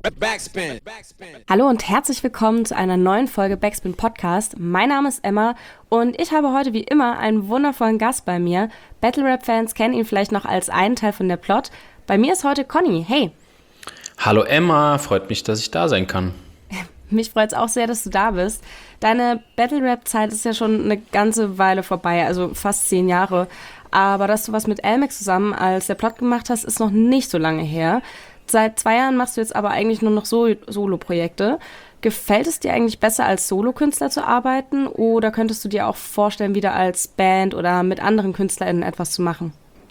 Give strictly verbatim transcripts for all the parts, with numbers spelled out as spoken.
Backspin. Hallo und herzlich willkommen zu einer neuen Folge Backspin Podcast. Mein Name ist Emma und ich habe heute wie immer einen wundervollen Gast bei mir. Battle-Rap-Fans kennen ihn vielleicht noch als einen Teil von der Plot. Bei mir ist heute Conny. Hey. Hallo Emma, freut mich, dass ich da sein kann. Mich freut es auch sehr, dass du da bist. Deine Battle-Rap-Zeit ist ja schon eine ganze Weile vorbei, also fast zehn Jahre. Aber dass du was mit Elmex zusammen als der Plot gemacht hast, ist noch nicht so lange her. Seit zwei Jahren machst du jetzt aber eigentlich nur noch so- Solo-Projekte. Gefällt es dir eigentlich besser, als Solokünstler zu arbeiten? Oder könntest du dir auch vorstellen, wieder als Band oder mit anderen KünstlerInnen etwas zu machen?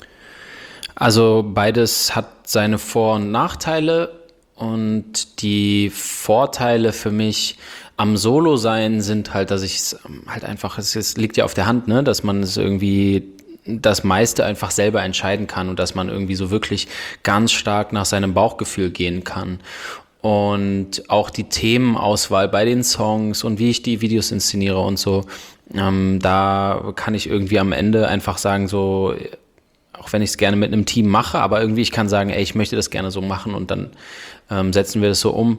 Also beides hat seine Vor- und Nachteile. Und die Vorteile für mich am Solo-Sein sind halt, dass ich es halt einfach, es, es liegt ja auf der Hand, ne, dass man es irgendwie das meiste einfach selber entscheiden kann und dass man irgendwie so wirklich ganz stark nach seinem Bauchgefühl gehen kann. Und auch die Themenauswahl bei den Songs und wie ich die Videos inszeniere und so, ähm, da kann ich irgendwie am Ende einfach sagen, so, auch wenn ich es gerne mit einem Team mache, aber irgendwie ich kann sagen, ey, ich möchte das gerne so machen und dann ähm, setzen wir das so um.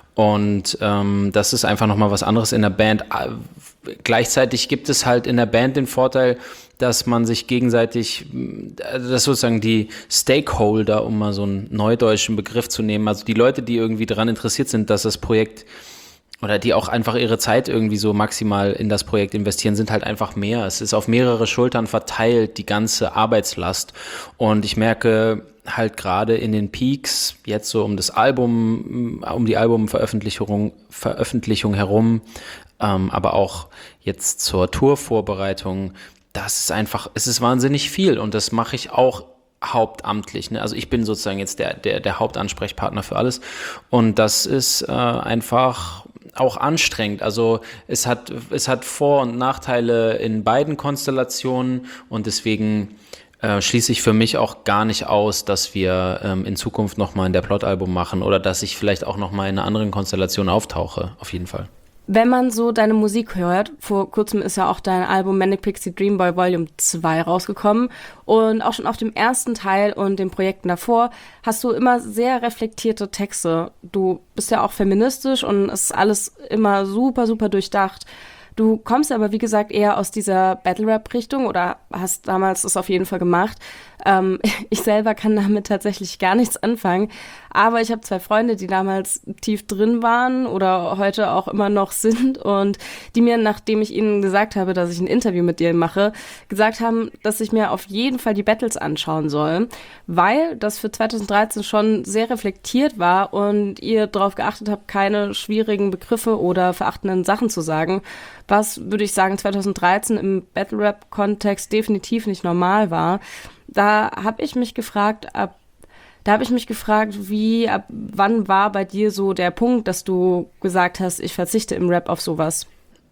Und ähm, das ist einfach nochmal was anderes in der Band. Gleichzeitig gibt es halt in der Band den Vorteil, dass man sich gegenseitig, dass sozusagen die Stakeholder, um mal so einen neudeutschen Begriff zu nehmen, also die Leute, die irgendwie daran interessiert sind, dass das Projekt oder die auch einfach ihre Zeit irgendwie so maximal in das Projekt investieren, sind halt einfach mehr. Es ist auf mehrere Schultern verteilt, die ganze Arbeitslast. Und ich merke halt gerade in den Peaks, jetzt so um das Album, um die Albumveröffentlichung Veröffentlichung herum, ähm, aber auch jetzt zur Tourvorbereitung, das ist einfach, es ist wahnsinnig viel und das mache ich auch hauptamtlich. Ne? Also ich bin sozusagen jetzt der, der, der Hauptansprechpartner für alles und das ist äh, einfach auch anstrengend. Also es hat, es hat Vor- und Nachteile in beiden Konstellationen und deswegen äh, schließe ich für mich auch gar nicht aus, dass wir ähm, in Zukunft nochmal in der Plot-Album machen oder dass ich vielleicht auch nochmal in einer anderen Konstellation auftauche, auf jeden Fall. Wenn man so deine Musik hört, vor kurzem ist ja auch dein Album Manic Pixie Dream Boy Volume zwei rausgekommen und auch schon auf dem ersten Teil und den Projekten davor hast du immer sehr reflektierte Texte. Du bist ja auch feministisch und es ist alles immer super, super durchdacht. Du kommst aber, wie gesagt, eher aus dieser Battle-Rap-Richtung oder hast damals das auf jeden Fall gemacht. Ähm, ich selber kann damit tatsächlich gar nichts anfangen, aber ich habe zwei Freunde, die damals tief drin waren oder heute auch immer noch sind und die mir, nachdem ich ihnen gesagt habe, dass ich ein Interview mit dir mache, gesagt haben, dass ich mir auf jeden Fall die Battles anschauen soll, weil das für zwanzig dreizehn schon sehr reflektiert war und ihr darauf geachtet habt, keine schwierigen Begriffe oder verachtenden Sachen zu sagen, was, würde ich sagen, zwanzig dreizehn im Battle-Rap-Kontext definitiv nicht normal war. Da habe ich mich gefragt, ab, da habe ich mich gefragt, wie, ab wann war bei dir so der Punkt, dass du gesagt hast, ich verzichte im Rap auf sowas?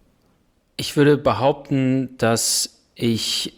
Ich würde behaupten, dass ich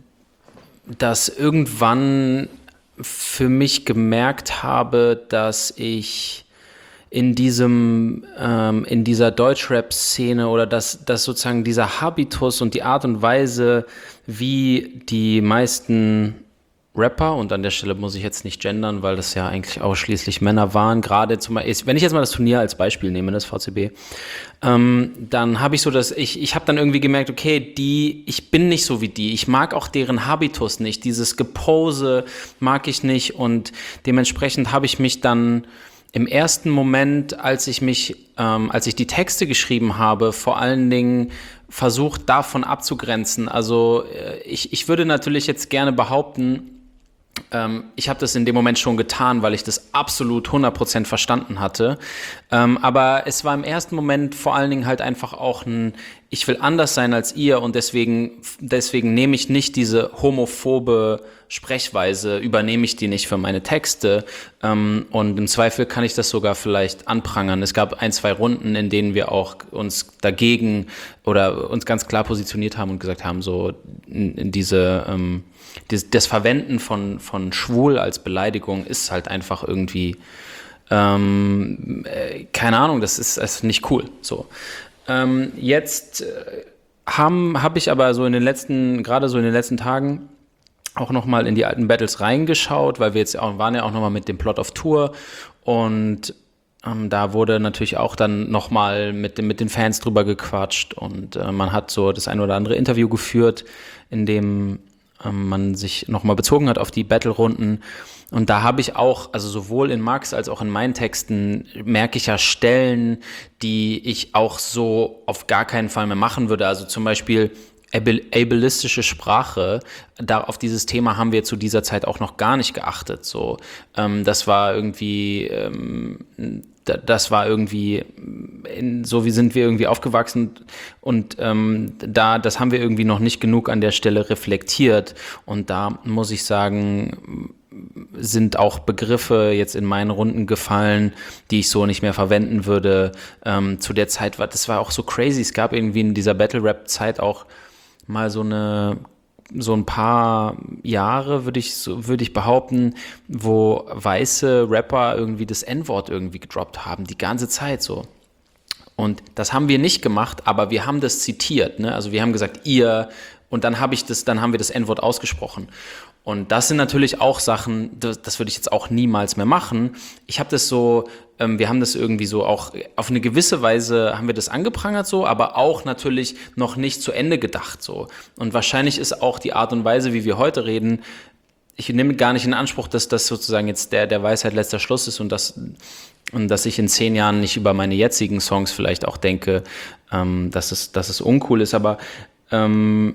das irgendwann für mich gemerkt habe, dass ich in diesem, ähm, in dieser Deutschrap-Szene oder dass, dass sozusagen dieser Habitus und die Art und Weise, wie die meisten Rapper, und an der Stelle muss ich jetzt nicht gendern, weil das ja eigentlich ausschließlich Männer waren, gerade zum Beispiel, wenn ich jetzt mal das Turnier als Beispiel nehme, das V C B, ähm, dann habe ich so, dass ich, ich habe dann irgendwie gemerkt, okay, die, ich bin nicht so wie die, ich mag auch deren Habitus nicht, dieses Gepose mag ich nicht und dementsprechend habe ich mich dann im ersten Moment, als ich mich, ähm, als ich die Texte geschrieben habe, vor allen Dingen versucht, davon abzugrenzen. Also äh, ich, ich würde natürlich jetzt gerne behaupten, ähm, ich habe das in dem Moment schon getan, weil ich das absolut hundert Prozent verstanden hatte. Ähm, aber es war im ersten Moment vor allen Dingen halt einfach auch ein, ich will anders sein als ihr und deswegen, deswegen nehme ich nicht diese homophobe Sprechweise, übernehme ich die nicht für meine Texte. Ähm, und im Zweifel kann ich das sogar vielleicht anprangern. Es gab ein, zwei Runden, in denen wir auch uns dagegen oder uns ganz klar positioniert haben und gesagt haben, so in, in diese, ähm, das, das Verwenden von, von schwul als Beleidigung ist halt einfach irgendwie, ähm, äh, keine Ahnung, das ist, das ist nicht cool. So. Ähm, jetzt äh, habe hab ich aber so in den letzten, gerade so in den letzten Tagen auch nochmal in die alten Battles reingeschaut, weil wir jetzt auch, waren ja auch nochmal mit dem Plot of Tour und Ähm, da wurde natürlich auch dann nochmal mit, den- mit den Fans drüber gequatscht und äh, man hat so das ein oder andere Interview geführt, in dem ähm, man sich nochmal bezogen hat auf die Battle-Runden. Und da habe ich auch, also sowohl in Max als auch in meinen Texten, merke ich ja Stellen, die ich auch so auf gar keinen Fall mehr machen würde. Also zum Beispiel abil- ableistische Sprache, da auf dieses Thema haben wir zu dieser Zeit auch noch gar nicht geachtet. So, ähm, das war irgendwie, ähm, da, das war irgendwie, in, so wie sind wir irgendwie aufgewachsen und ähm, da, das haben wir irgendwie noch nicht genug an der Stelle reflektiert. Und da muss ich sagen, sind auch Begriffe jetzt in meinen Runden gefallen, die ich so nicht mehr verwenden würde. Ähm, zu der Zeit war, das war auch so crazy. Es gab irgendwie in dieser Battle-Rap-Zeit auch mal so eine, so ein paar Jahre, würde ich, so, würde ich behaupten, wo weiße Rapper irgendwie das En-Wort irgendwie gedroppt haben, die ganze Zeit so. Und das haben wir nicht gemacht, aber wir haben das zitiert, ne? Also wir haben gesagt, ihr, und dann habe ich das, dann haben wir das En-Wort ausgesprochen. Und das sind natürlich auch Sachen, das, das würde ich jetzt auch niemals mehr machen. Ich habe das so, ähm, wir haben das irgendwie so auch auf eine gewisse Weise haben wir das angeprangert so, aber auch natürlich noch nicht zu Ende gedacht so. Und wahrscheinlich ist auch die Art und Weise, wie wir heute reden, ich nehme gar nicht in Anspruch, dass das sozusagen jetzt der, der Weisheit letzter Schluss ist und dass, und dass ich in zehn Jahren nicht über meine jetzigen Songs vielleicht auch denke, ähm, dass es, dass es uncool ist, aber ähm,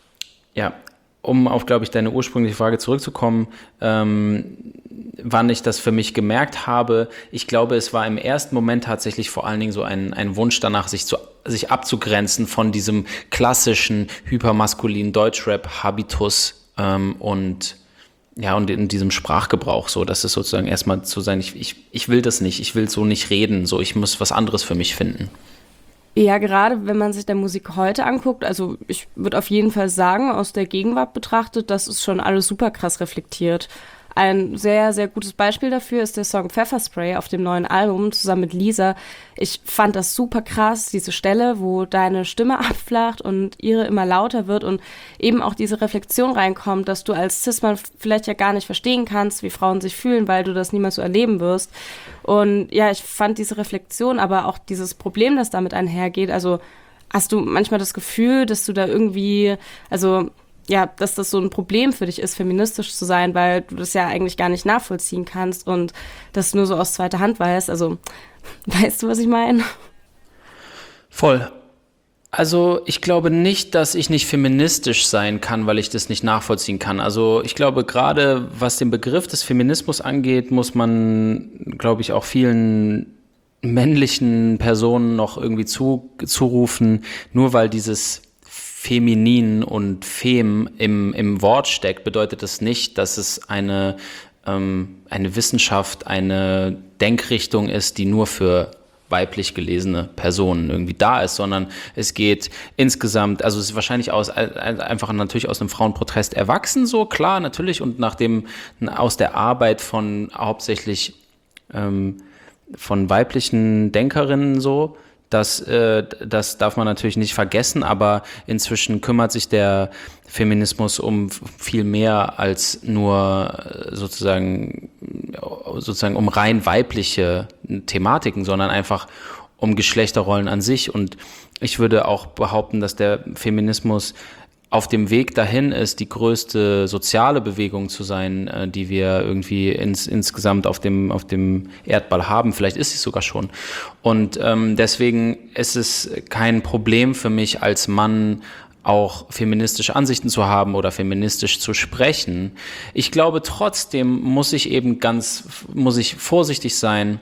ja, um auf, glaube ich, deine ursprüngliche Frage zurückzukommen, ähm, wann ich das für mich gemerkt habe. Ich glaube, es war im ersten Moment tatsächlich vor allen Dingen so ein, ein Wunsch danach, sich, zu, sich abzugrenzen von diesem klassischen, hypermaskulinen Deutschrap-Habitus ähm, und ja, und in diesem Sprachgebrauch so, dass es sozusagen erstmal zu sein, ich, ich, ich will das nicht, ich will so nicht reden, so, ich muss was anderes für mich finden. Ja, gerade wenn man sich der Musik heute anguckt, also ich würde auf jeden Fall sagen, aus der Gegenwart betrachtet, das ist schon alles super krass reflektiert. Ein sehr, sehr gutes Beispiel dafür ist der Song Pfefferspray auf dem neuen Album zusammen mit Lisa. Ich fand das super krass, diese Stelle, wo deine Stimme abflacht und ihre immer lauter wird und eben auch diese Reflexion reinkommt, dass du als Cis-Mann vielleicht ja gar nicht verstehen kannst, wie Frauen sich fühlen, weil du das niemals so erleben wirst. Und ja, ich fand diese Reflexion, aber auch dieses Problem, das damit einhergeht, also hast du manchmal das Gefühl, dass du da irgendwie, also ja, dass das so ein Problem für dich ist, feministisch zu sein, weil du das ja eigentlich gar nicht nachvollziehen kannst und das nur so aus zweiter Hand weißt. Also, weißt du, was ich meine? Voll. Also ich glaube nicht, dass ich nicht feministisch sein kann, weil ich das nicht nachvollziehen kann. Also ich glaube, gerade was den Begriff des Feminismus angeht, muss man, glaube ich, auch vielen männlichen Personen noch irgendwie zu, zurufen, nur weil dieses Feminin und Fem im, im Wort steckt, bedeutet das nicht, dass es eine, ähm, eine Wissenschaft, eine Denkrichtung ist, die nur für weiblich gelesene Personen irgendwie da ist, sondern es geht insgesamt, also es ist wahrscheinlich aus, einfach natürlich aus einem Frauenprotest erwachsen, so klar, natürlich, und nach dem, aus der Arbeit von hauptsächlich ähm, von weiblichen Denkerinnen so. Das, äh, das darf man natürlich nicht vergessen, aber inzwischen kümmert sich der Feminismus um viel mehr als nur sozusagen, sozusagen um rein weibliche Thematiken, sondern einfach um Geschlechterrollen an sich. Und ich würde auch behaupten, dass der Feminismus auf dem Weg dahin ist, die größte soziale Bewegung zu sein, äh, die wir irgendwie ins, insgesamt auf dem, auf dem Erdball haben. Vielleicht ist sie sogar schon. Und ähm, deswegen ist es kein Problem für mich als Mann, auch feministische Ansichten zu haben oder feministisch zu sprechen. Ich glaube, trotzdem muss ich eben ganz, muss ich vorsichtig sein,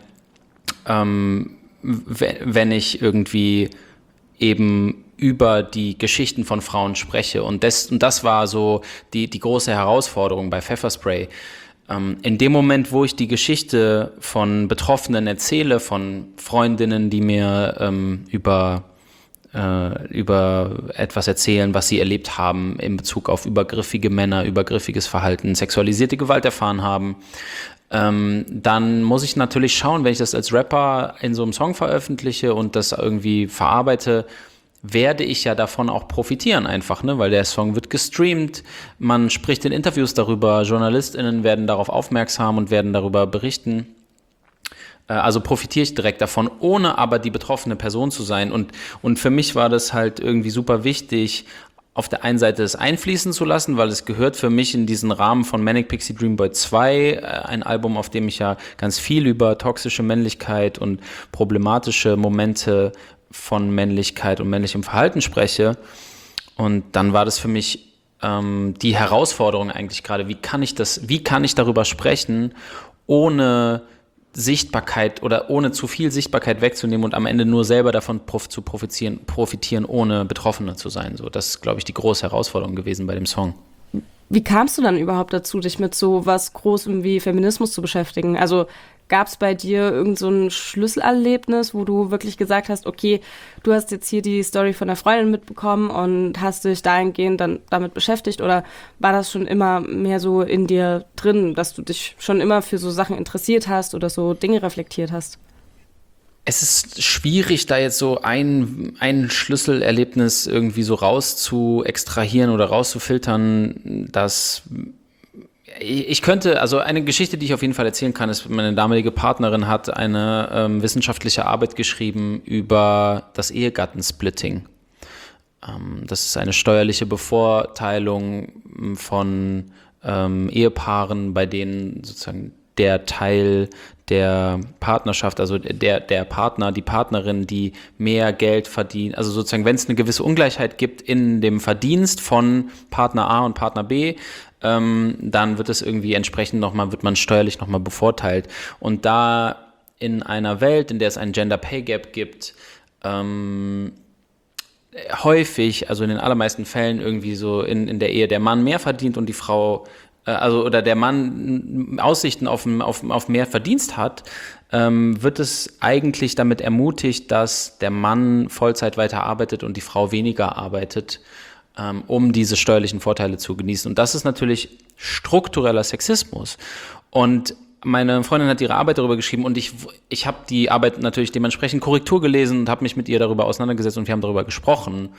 ähm, wenn ich irgendwie eben über die Geschichten von Frauen spreche. Und das, und das war so die, die große Herausforderung bei Pfefferspray. Ähm, in dem Moment, wo ich die Geschichte von Betroffenen erzähle, von Freundinnen, die mir ähm, über, äh, über etwas erzählen, was sie erlebt haben in Bezug auf übergriffige Männer, übergriffiges Verhalten, sexualisierte Gewalt erfahren haben, Ähm, dann muss ich natürlich schauen, wenn ich das als Rapper in so einem Song veröffentliche und das irgendwie verarbeite, werde ich ja davon auch profitieren einfach, ne? Weil der Song wird gestreamt, man spricht in Interviews darüber, JournalistInnen werden darauf aufmerksam und werden darüber berichten. Also profitiere ich direkt davon, ohne aber die betroffene Person zu sein. Und, und für mich war das halt irgendwie super wichtig, auf der einen Seite es einfließen zu lassen, weil es gehört für mich in diesen Rahmen von Manic Pixie Dream Boy zwei, ein Album, auf dem ich ja ganz viel über toxische Männlichkeit und problematische Momente von Männlichkeit und männlichem Verhalten spreche. Und dann war das für mich ähm, die Herausforderung eigentlich gerade, wie kann ich das, wie kann ich darüber sprechen, ohne Sichtbarkeit oder ohne zu viel Sichtbarkeit wegzunehmen und am Ende nur selber davon prof- zu profitieren, profitieren, ohne Betroffener zu sein. So, das ist, glaube ich, die große Herausforderung gewesen bei dem Song. Wie kamst du dann überhaupt dazu, dich mit so was Großem wie Feminismus zu beschäftigen? Also gab es bei dir irgend so ein Schlüsselerlebnis, wo du wirklich gesagt hast, okay, du hast jetzt hier die Story von der Freundin mitbekommen und hast dich dahingehend dann damit beschäftigt, oder war das schon immer mehr so in dir drin, dass du dich schon immer für so Sachen interessiert hast oder so Dinge reflektiert hast? Es ist schwierig, da jetzt so ein, ein Schlüsselerlebnis irgendwie so raus zu extrahieren oder rauszufiltern, dass ich könnte, also eine Geschichte, die ich auf jeden Fall erzählen kann, ist, meine damalige Partnerin hat eine ähm, wissenschaftliche Arbeit geschrieben über das Ehegattensplitting. Ähm, das ist eine steuerliche Bevorteilung von ähm, Ehepaaren, bei denen sozusagen der Teil der Partnerschaft, also der, der Partner, die Partnerin, die mehr Geld verdient, also sozusagen, wenn es eine gewisse Ungleichheit gibt in dem Verdienst von Partner A und Partner B, ähm, dann wird es irgendwie entsprechend nochmal, wird man steuerlich nochmal bevorteilt. Und da in einer Welt, in der es einen Gender Pay Gap gibt, ähm, häufig, also in den allermeisten Fällen irgendwie so in, in der Ehe der Mann mehr verdient und die Frau also oder der Mann Aussichten auf, auf, auf mehr Verdienst hat, ähm, wird es eigentlich damit ermutigt, dass der Mann Vollzeit weiter arbeitet und die Frau weniger arbeitet, ähm, um diese steuerlichen Vorteile zu genießen. Und das ist natürlich struktureller Sexismus. Und meine Freundin hat ihre Arbeit darüber geschrieben und ich, ich habe die Arbeit natürlich dementsprechend Korrektur gelesen und habe mich mit ihr darüber auseinandergesetzt und wir haben darüber gesprochen.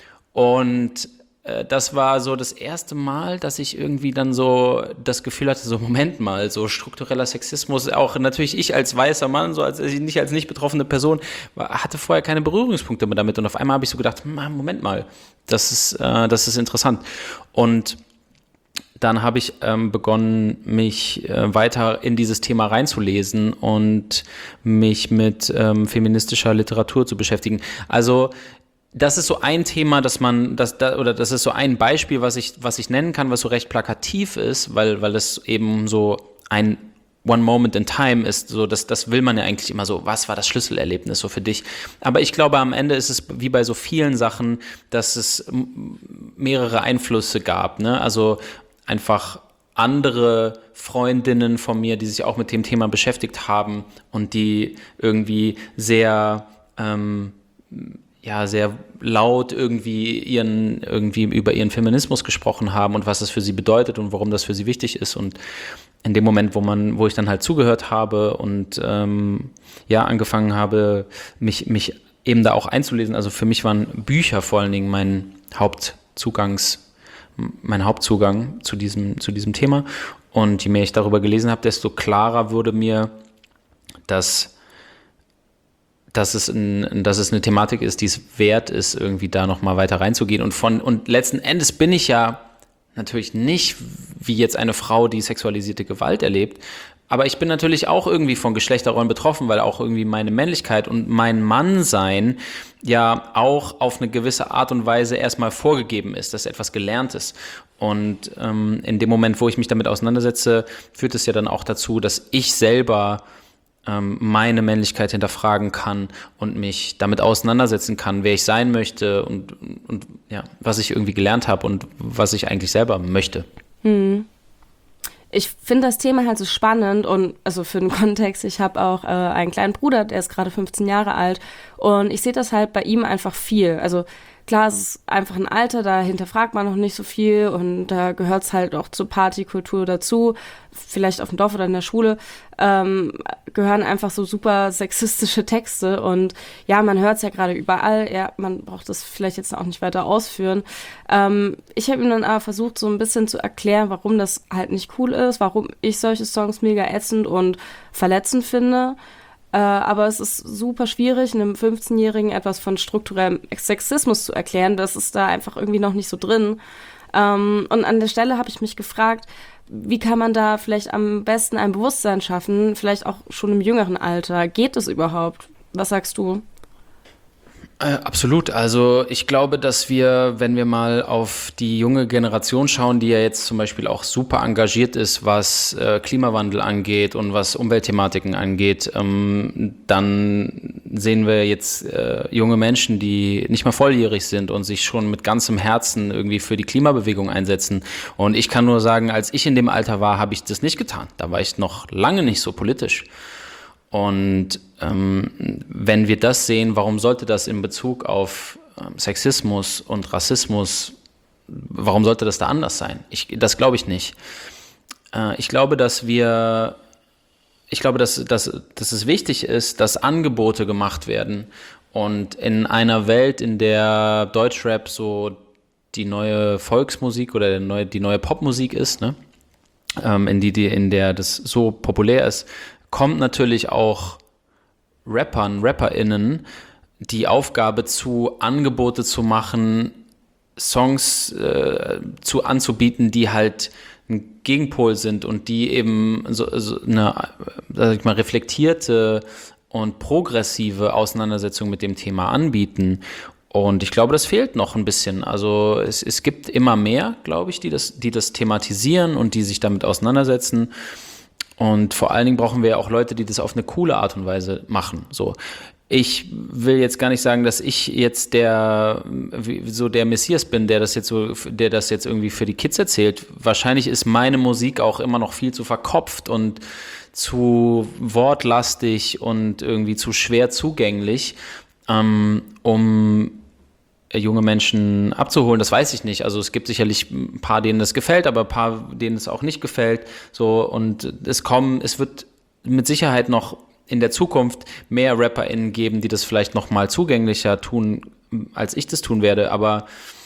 Und das war so das erste Mal, dass ich irgendwie dann so das Gefühl hatte, so Moment mal, so struktureller Sexismus, auch natürlich ich als weißer Mann, so als nicht als nicht betroffene Person, hatte vorher keine Berührungspunkte mehr damit und auf einmal habe ich so gedacht, Moment mal, das ist, äh, das ist interessant. Und dann habe ich ähm, begonnen, mich äh, weiter in dieses Thema reinzulesen und mich mit ähm, feministischer Literatur zu beschäftigen. Also das ist so ein Thema, dass man, das, da, oder das ist so ein Beispiel, was ich, was ich nennen kann, was so recht plakativ ist, weil, weil es eben so ein One Moment in Time ist, so das, das will man ja eigentlich immer so, was war das Schlüsselerlebnis so für dich? Aber ich glaube, am Ende ist es wie bei so vielen Sachen, dass es mehrere Einflüsse gab, ne? Also einfach andere Freundinnen von mir, die sich auch mit dem Thema beschäftigt haben und die irgendwie sehr, ähm, ja, sehr laut irgendwie ihren, irgendwie über ihren Feminismus gesprochen haben und was das für sie bedeutet und warum das für sie wichtig ist. Und in dem Moment, wo man, wo ich dann halt zugehört habe und ähm, ja, angefangen habe, mich, mich eben da auch einzulesen, also für mich waren Bücher vor allen Dingen mein Hauptzugangs, mein Hauptzugang zu diesem, zu diesem Thema. Und je mehr ich darüber gelesen habe, desto klarer wurde mir, dass dass es, ein, dass es eine Thematik ist, die es wert ist, irgendwie da nochmal weiter reinzugehen. Und von und letzten Endes bin ich ja natürlich nicht wie jetzt eine Frau, die sexualisierte Gewalt erlebt, aber ich bin natürlich auch irgendwie von Geschlechterrollen betroffen, weil auch irgendwie meine Männlichkeit und mein Mannsein ja auch auf eine gewisse Art und Weise erstmal vorgegeben ist, dass etwas gelernt ist. Und ähm, in dem Moment, wo ich mich damit auseinandersetze, führt es ja dann auch dazu, dass ich selber meine Männlichkeit hinterfragen kann und mich damit auseinandersetzen kann, wer ich sein möchte und, und ja, was ich irgendwie gelernt habe und was ich eigentlich selber möchte. Hm. Ich finde das Thema halt so spannend und also für den Kontext, ich habe auch äh, einen kleinen Bruder, der ist gerade fünfzehn Jahre alt und ich sehe das halt bei ihm einfach viel. Also klar, es ist einfach ein Alter, da hinterfragt man noch nicht so viel und da gehört es halt auch zur Partykultur dazu, vielleicht auf dem Dorf oder in der Schule, ähm, gehören einfach so super sexistische Texte und ja, man hört es ja gerade überall, ja, man braucht das vielleicht jetzt auch nicht weiter ausführen. Ähm, ich habe ihm dann aber versucht, so ein bisschen zu erklären, warum das halt nicht cool ist, warum ich solche Songs mega ätzend und verletzend finde. Äh, aber es ist super schwierig, einem fünfzehnjährigen etwas von strukturellem Sexismus zu erklären. Das ist da einfach irgendwie noch nicht so drin. Ähm, und an der Stelle habe ich mich gefragt, wie kann man da vielleicht am besten ein Bewusstsein schaffen, vielleicht auch schon im jüngeren Alter? Geht es überhaupt? Was sagst du? Äh, absolut. Also ich glaube, dass wir, wenn wir mal auf die junge Generation schauen, die ja jetzt zum Beispiel auch super engagiert ist, was äh, Klimawandel angeht und was Umweltthematiken angeht, ähm, dann sehen wir jetzt äh, junge Menschen, die nicht mal volljährig sind und sich schon mit ganzem Herzen irgendwie für die Klimabewegung einsetzen. Und ich kann nur sagen, als ich in dem Alter war, habe ich das nicht getan. Da war ich noch lange nicht so politisch. Und ähm, wenn wir das sehen, warum sollte das in Bezug auf ähm, Sexismus und Rassismus, warum sollte das da anders sein? Ich, das glaube ich nicht. Äh, ich glaube, dass wir, ich glaube, dass, dass, dass es wichtig ist, dass Angebote gemacht werden. Und in einer Welt, in der Deutschrap so die neue Volksmusik oder der neue, die neue Popmusik ist, ne? ähm, in, die, die, in der das so populär ist, kommt natürlich auch Rappern, RapperInnen die Aufgabe zu, Angebote zu machen, Songs äh, zu anzubieten, die halt ein Gegenpol sind und die eben so, so eine, sag ich mal, reflektierte und progressive Auseinandersetzung mit dem Thema anbieten. Und ich glaube, das fehlt noch ein bisschen. Also es, es gibt immer mehr, glaube ich, die das, die das thematisieren und die sich damit auseinandersetzen. Und vor allen Dingen brauchen wir ja auch Leute, die das auf eine coole Art und Weise machen. So, ich will jetzt gar nicht sagen, dass ich jetzt der so der Messias bin, der das jetzt so, der das jetzt irgendwie für die Kids erzählt. Wahrscheinlich ist meine Musik auch immer noch viel zu verkopft und zu wortlastig und irgendwie zu schwer zugänglich, ähm, um junge Menschen abzuholen, das weiß ich nicht. Also es gibt sicherlich ein paar, denen das gefällt, aber ein paar, denen es auch nicht gefällt. So, und es kommen, es wird mit Sicherheit noch in der Zukunft mehr RapperInnen geben, die das vielleicht noch mal zugänglicher tun, als ich das tun werde. Aber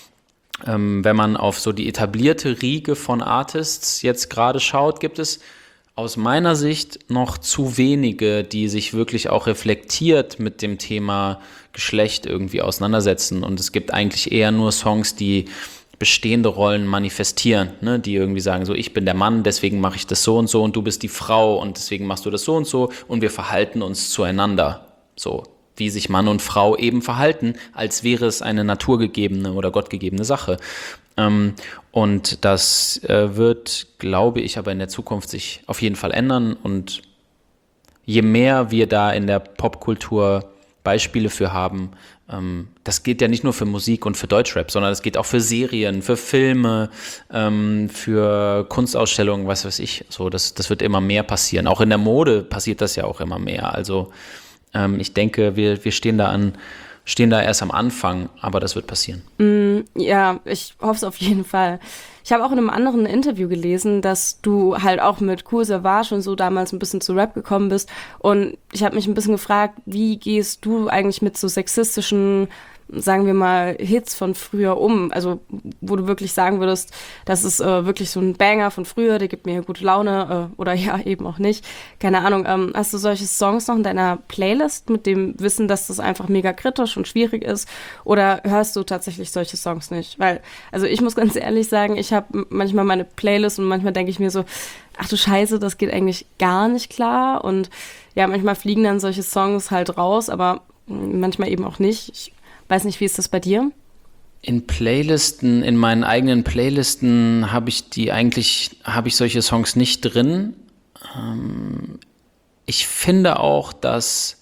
ähm, wenn man auf so die etablierte Riege von Artists jetzt gerade schaut, gibt es aus meiner Sicht noch zu wenige, die sich wirklich auch reflektiert mit dem Thema Geschlecht irgendwie auseinandersetzen. Und es gibt eigentlich eher nur Songs, die bestehende Rollen manifestieren, ne? Die irgendwie sagen, so, ich bin der Mann, deswegen mache ich das so und so und du bist die Frau und deswegen machst du das so und so und wir verhalten uns zueinander. So, wie sich Mann und Frau eben verhalten, als wäre es eine naturgegebene oder gottgegebene Sache. Ähm, und das äh, wird, glaube ich, aber in der Zukunft sich auf jeden Fall ändern. Und je mehr wir da in der Popkultur Beispiele für haben, ähm, das geht ja nicht nur für Musik und für Deutschrap, sondern es geht auch für Serien, für Filme, ähm, für Kunstausstellungen, was weiß ich. So, das, das wird immer mehr passieren. Auch in der Mode passiert das ja auch immer mehr. Also ähm, ich denke, wir, wir stehen da an stehen da erst am Anfang, aber das wird passieren. Mm, ja, ich hoffe es auf jeden Fall. Ich habe auch in einem anderen Interview gelesen, dass du halt auch mit Kool Savas und so damals ein bisschen zu Rap gekommen bist. Und ich habe mich ein bisschen gefragt, wie gehst du eigentlich mit so sexistischen, sagen wir mal, Hits von früher um? Also wo du wirklich sagen würdest, das ist äh, wirklich so ein Banger von früher, der gibt mir gute Laune äh, oder ja, eben auch nicht. Keine Ahnung, ähm, hast du solche Songs noch in deiner Playlist mit dem Wissen, dass das einfach mega kritisch und schwierig ist? Oder hörst du tatsächlich solche Songs nicht? Weil, also ich muss ganz ehrlich sagen, ich habe manchmal meine Playlist und manchmal denke ich mir so, ach du Scheiße, das geht eigentlich gar nicht klar. Und ja, manchmal fliegen dann solche Songs halt raus, aber manchmal eben auch nicht. Ich weiß nicht, wie ist das bei dir? In Playlisten, in meinen eigenen Playlisten habe ich die eigentlich, habe ich solche Songs nicht drin. Ähm, ich finde auch, dass,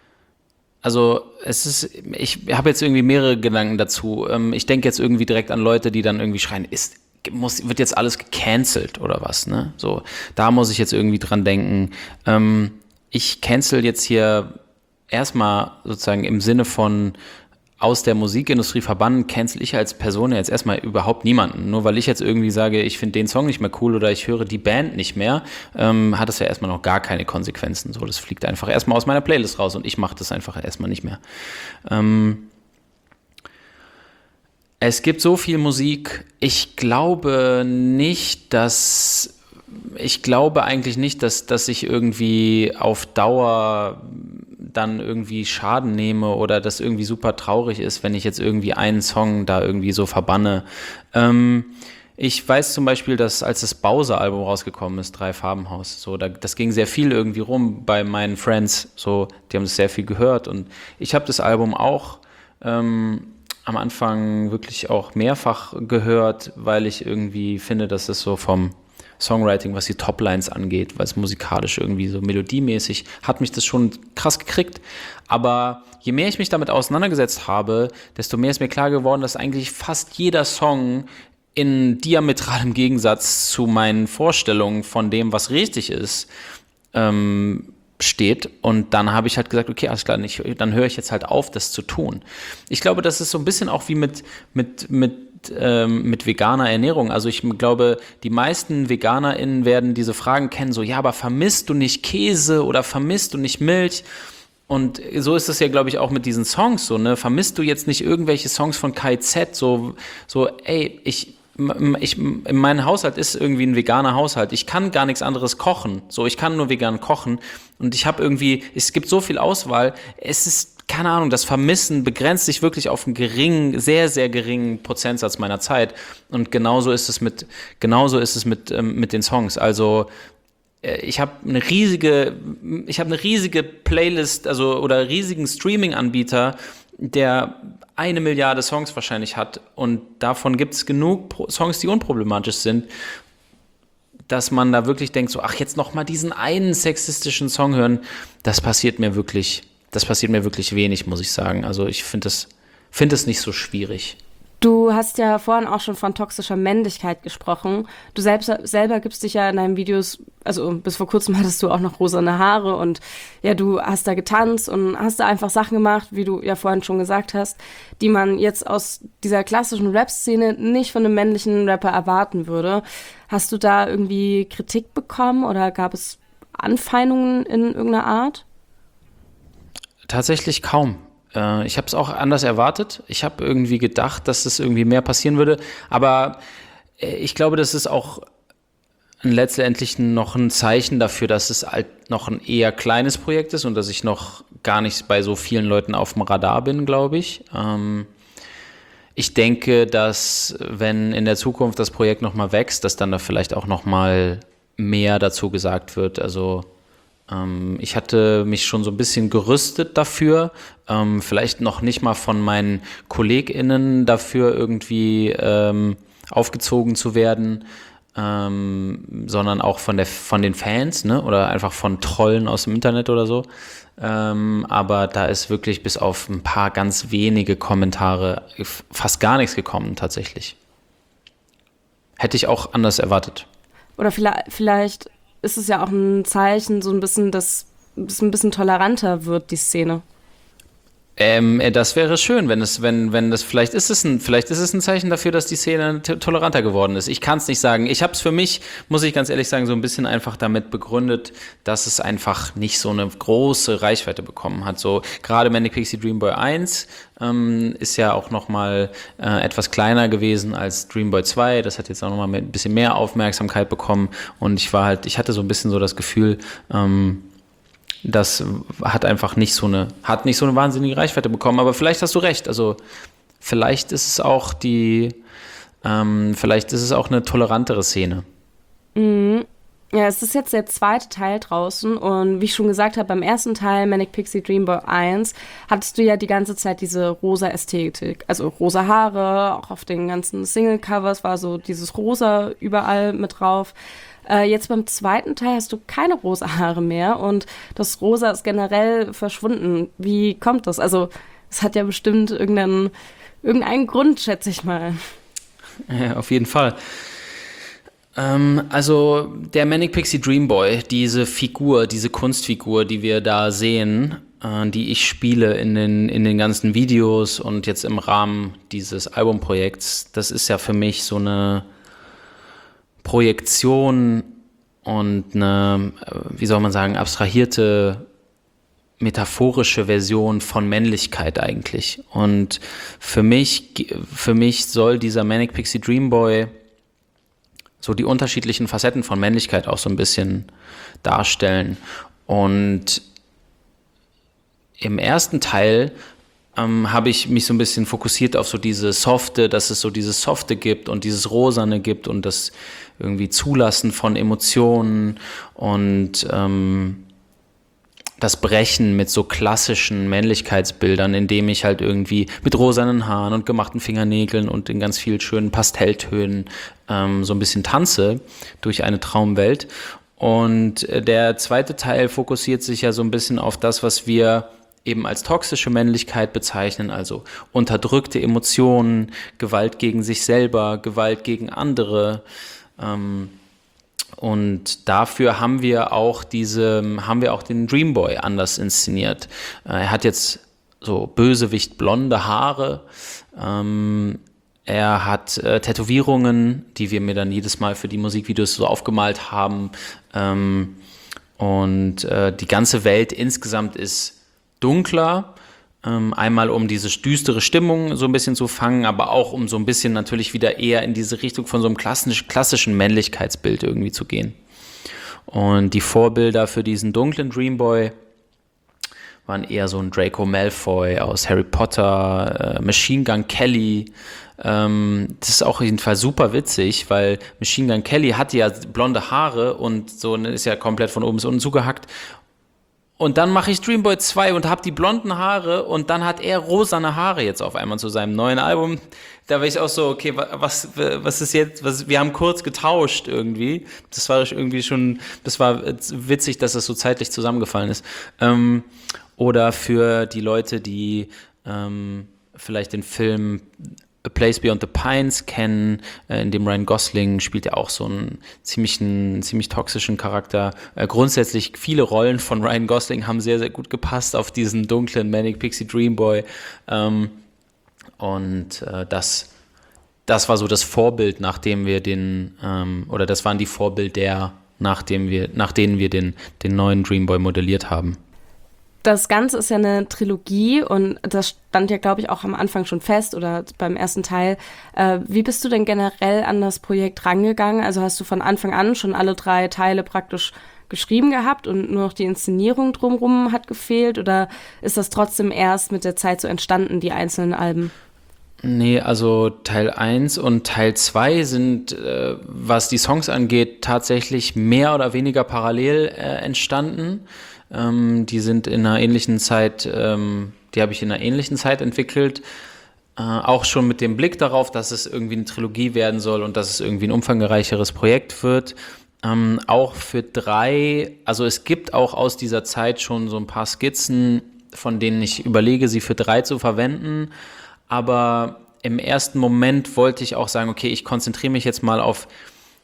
also es ist, ich habe jetzt irgendwie mehrere Gedanken dazu. Ähm, ich denke jetzt irgendwie direkt an Leute, die dann irgendwie schreien, ist, muss, wird jetzt alles gecancelt oder was, ne? So, da muss ich jetzt irgendwie dran denken. Ähm, ich cancel jetzt hier erstmal sozusagen im Sinne von aus der Musikindustrie verbannen, cancel ich als Person jetzt erstmal überhaupt niemanden. Nur weil ich jetzt irgendwie sage, ich finde den Song nicht mehr cool oder ich höre die Band nicht mehr, ähm, hat das ja erstmal noch gar keine Konsequenzen. So, das fliegt einfach erstmal aus meiner Playlist raus und ich mache das einfach erstmal nicht mehr. Ähm, es gibt so viel Musik. Ich glaube nicht, dass ich glaube eigentlich nicht, dass, dass ich irgendwie auf Dauer dann irgendwie Schaden nehme oder das irgendwie super traurig ist, wenn ich jetzt irgendwie einen Song da irgendwie so verbanne. Ähm, ich weiß zum Beispiel, dass als das Bowser-Album rausgekommen ist, Drei Farbenhaus, so, da, das ging sehr viel irgendwie rum bei meinen Friends, so, die haben das sehr viel gehört und ich habe das Album auch ähm, am Anfang wirklich auch mehrfach gehört, weil ich irgendwie finde, dass es so vom Songwriting, was die Toplines angeht, weil es musikalisch irgendwie so melodiemäßig, hat mich das schon krass gekriegt. Aber je mehr ich mich damit auseinandergesetzt habe, desto mehr ist mir klar geworden, dass eigentlich fast jeder Song in diametralem Gegensatz zu meinen Vorstellungen von dem, was richtig ist, ähm, steht. Und dann habe ich halt gesagt, okay, alles klar, ich, dann höre ich jetzt halt auf, das zu tun. Ich glaube, das ist so ein bisschen auch wie mit, mit, mit ähm, mit veganer Ernährung. Also ich glaube, die meisten VeganerInnen werden diese Fragen kennen, so, ja, aber vermisst du nicht Käse oder vermisst du nicht Milch? Und so ist es ja, glaube ich, auch mit diesen Songs so, ne? Vermisst du jetzt nicht irgendwelche Songs von K Z? So, so, ey, ich, ich, mein Haushalt ist irgendwie ein veganer Haushalt. Ich kann gar nichts anderes kochen. So, ich kann nur vegan kochen. Und ich habe irgendwie, es gibt so viel Auswahl. Es ist, keine Ahnung, das Vermissen begrenzt sich wirklich auf einen geringen, sehr, sehr geringen Prozentsatz meiner Zeit. Und genauso ist es mit, genauso ist es mit, ähm, mit den Songs. Also, ich habe eine riesige, ich habe eine riesige Playlist, also oder riesigen Streaming-Anbieter, der eine Milliarde Songs wahrscheinlich hat und davon gibt es genug Songs, die unproblematisch sind, dass man da wirklich denkt, so, ach, jetzt noch mal diesen einen sexistischen Song hören, das passiert mir wirklich, das passiert mir wirklich wenig, muss ich sagen. Also ich finde das, finde es nicht so schwierig. Du hast ja vorhin auch schon von toxischer Männlichkeit gesprochen. Du selbst, selber gibst dich ja in deinen Videos, also bis vor kurzem hattest du auch noch rosane Haare und ja, du hast da getanzt und hast da einfach Sachen gemacht, wie du ja vorhin schon gesagt hast, die man jetzt aus dieser klassischen Rap-Szene nicht von einem männlichen Rapper erwarten würde. Hast du da irgendwie Kritik bekommen oder gab es Anfeindungen in irgendeiner Art? Tatsächlich kaum. Ich habe es auch anders erwartet. Ich habe irgendwie gedacht, dass es irgendwie mehr passieren würde. Aber ich glaube, das ist auch letztendlich noch ein Zeichen dafür, dass es halt noch ein eher kleines Projekt ist und dass ich noch gar nicht bei so vielen Leuten auf dem Radar bin, glaube ich. Ich denke, dass wenn in der Zukunft das Projekt nochmal wächst, dass dann da vielleicht auch nochmal mehr dazu gesagt wird. Also ich hatte mich schon so ein bisschen gerüstet dafür, ähm, vielleicht noch nicht mal von meinen KollegInnen dafür irgendwie ähm, aufgezogen zu werden, ähm, sondern auch von der von den Fans, ne? Oder einfach von Trollen aus dem Internet oder so. Ähm, aber da ist wirklich bis auf ein paar ganz wenige Kommentare fast gar nichts gekommen tatsächlich. Hätte ich auch anders erwartet. Oder vielleicht, vielleicht ist es ja auch ein Zeichen, so ein bisschen, dass es ein bisschen toleranter wird, die Szene. Ähm, das wäre schön, wenn es, wenn, wenn das, vielleicht ist es ein, vielleicht ist es ein Zeichen dafür, dass die Szene t- toleranter geworden ist. Ich kann es nicht sagen. Ich habe es für mich, muss ich ganz ehrlich sagen, so ein bisschen einfach damit begründet, dass es einfach nicht so eine große Reichweite bekommen hat. So gerade Manic Pixie Dream Boy eins ähm, ist ja auch noch mal äh, etwas kleiner gewesen als Dream Boy zwei. Das hat jetzt auch noch mal ein bisschen mehr Aufmerksamkeit bekommen und ich war halt, ich hatte so ein bisschen so das Gefühl, ähm, das hat einfach nicht so eine, hat nicht so eine wahnsinnige Reichweite bekommen, aber vielleicht hast du recht, also vielleicht ist es auch die, ähm, vielleicht ist es auch eine tolerantere Szene. Mhm. Ja, es ist jetzt der zweite Teil draußen und wie ich schon gesagt habe, beim ersten Teil, Manic Pixie Dream Boy eins, hattest du ja die ganze Zeit diese rosa Ästhetik, also rosa Haare, auch auf den ganzen Single-Covers war so dieses Rosa überall mit drauf. Äh, jetzt beim zweiten Teil hast du keine rosa Haare mehr und das Rosa ist generell verschwunden. Wie kommt das? Also es hat ja bestimmt irgendeinen, irgendeinen Grund, schätze ich mal. Ja, auf jeden Fall. Ähm, also der Manic Pixie Dream Boy, diese Figur, diese Kunstfigur, die wir da sehen, äh, die ich spiele in den, in den ganzen Videos und jetzt im Rahmen dieses Albumprojekts, das ist ja für mich so eine Projektion und eine, wie soll man sagen, abstrahierte, metaphorische Version von Männlichkeit eigentlich. Und für mich, für mich soll dieser Manic Pixie Dream Boy so die unterschiedlichen Facetten von Männlichkeit auch so ein bisschen darstellen. Und im ersten Teil ähm, habe ich mich so ein bisschen fokussiert auf so diese Softe, dass es so dieses Softe gibt und dieses Rosane gibt und das irgendwie Zulassen von Emotionen und ähm, das Brechen mit so klassischen Männlichkeitsbildern, indem ich halt irgendwie mit rosanen Haaren und gemachten Fingernägeln und in ganz vielen schönen Pastelltönen ähm, so ein bisschen tanze durch eine Traumwelt. Und der zweite Teil fokussiert sich ja so ein bisschen auf das, was wir eben als toxische Männlichkeit bezeichnen, also unterdrückte Emotionen, Gewalt gegen sich selber, Gewalt gegen andere. Ähm, und dafür haben wir auch diese, haben wir auch den Dreamboy anders inszeniert. Er hat jetzt so Bösewicht blonde Haare. Ähm, Er hat äh, Tätowierungen, die wir mir dann jedes Mal für die Musikvideos so aufgemalt haben. Ähm, und äh, die ganze Welt insgesamt ist dunkler. Ähm, einmal um diese düstere Stimmung so ein bisschen zu fangen, aber auch um so ein bisschen natürlich wieder eher in diese Richtung von so einem klassisch, klassischen Männlichkeitsbild irgendwie zu gehen. Und die Vorbilder für diesen dunklen Dreamboy waren eher so ein Draco Malfoy aus Harry Potter, äh, Machine Gun Kelly. Ähm, das ist auch auf jeden Fall super witzig, weil Machine Gun Kelly hatte ja blonde Haare und so ist ja komplett von oben bis unten zugehackt. Und dann mache ich Dreamboy zwei und habe die blonden Haare und dann hat er rosane Haare jetzt auf einmal zu seinem neuen Album. Da war ich auch so, okay, was, was ist jetzt, was, wir haben kurz getauscht irgendwie. Das war irgendwie schon, das war witzig, dass das so zeitlich zusammengefallen ist. Ähm, oder für die Leute, die ähm, vielleicht den Film A Place Beyond the Pines kennen, äh, in dem Ryan Gosling spielt ja auch so einen ziemlichen, ziemlich toxischen Charakter. Äh, grundsätzlich viele Rollen von Ryan Gosling haben sehr, sehr gut gepasst auf diesen dunklen Manic Pixie Dream Boy. Ähm, und äh, das, das war so das Vorbild, nachdem wir den, ähm, oder das waren die Vorbilder, nachdem wir, nach denen wir den, den neuen Dream Boy modelliert haben. Das Ganze ist ja eine Trilogie und das stand ja, glaube ich, auch am Anfang schon fest oder beim ersten Teil. Äh, wie bist du denn generell an das Projekt rangegangen? Also hast du von Anfang an schon alle drei Teile praktisch geschrieben gehabt und nur noch die Inszenierung drumherum hat gefehlt? Oder ist das trotzdem erst mit der Zeit so entstanden, die einzelnen Alben? Nee, also Teil eins und Teil zwei sind, äh, was die Songs angeht, tatsächlich mehr oder weniger parallel äh, entstanden. Ähm, die sind in einer ähnlichen Zeit, ähm, die habe ich in einer ähnlichen Zeit entwickelt. Äh, auch schon mit dem Blick darauf, dass es irgendwie eine Trilogie werden soll und dass es irgendwie ein umfangreicheres Projekt wird. Ähm, auch für drei, also es gibt auch aus dieser Zeit schon so ein paar Skizzen, von denen ich überlege, sie für drei zu verwenden. Aber im ersten Moment wollte ich auch sagen, okay, ich konzentriere mich jetzt mal auf,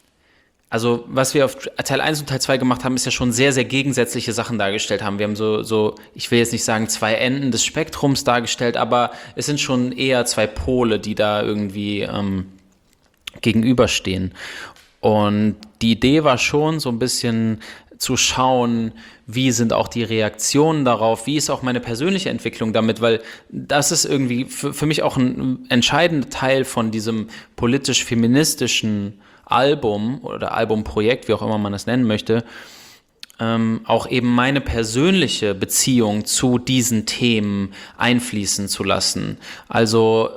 also was wir auf Teil eins und Teil zwei gemacht haben, ist ja schon sehr, sehr gegensätzliche Sachen dargestellt haben. Wir haben so, so, ich will jetzt nicht sagen zwei Enden des Spektrums dargestellt, aber es sind schon eher zwei Pole, die da irgendwie ähm, gegenüberstehen. Und die Idee war schon so ein bisschen zu schauen, wie sind auch die Reaktionen darauf, wie ist auch meine persönliche Entwicklung damit, weil das ist irgendwie für, für mich auch ein entscheidender Teil von diesem politisch-feministischen Album oder Albumprojekt, wie auch immer man das nennen möchte, ähm, auch eben meine persönliche Beziehung zu diesen Themen einfließen zu lassen. Also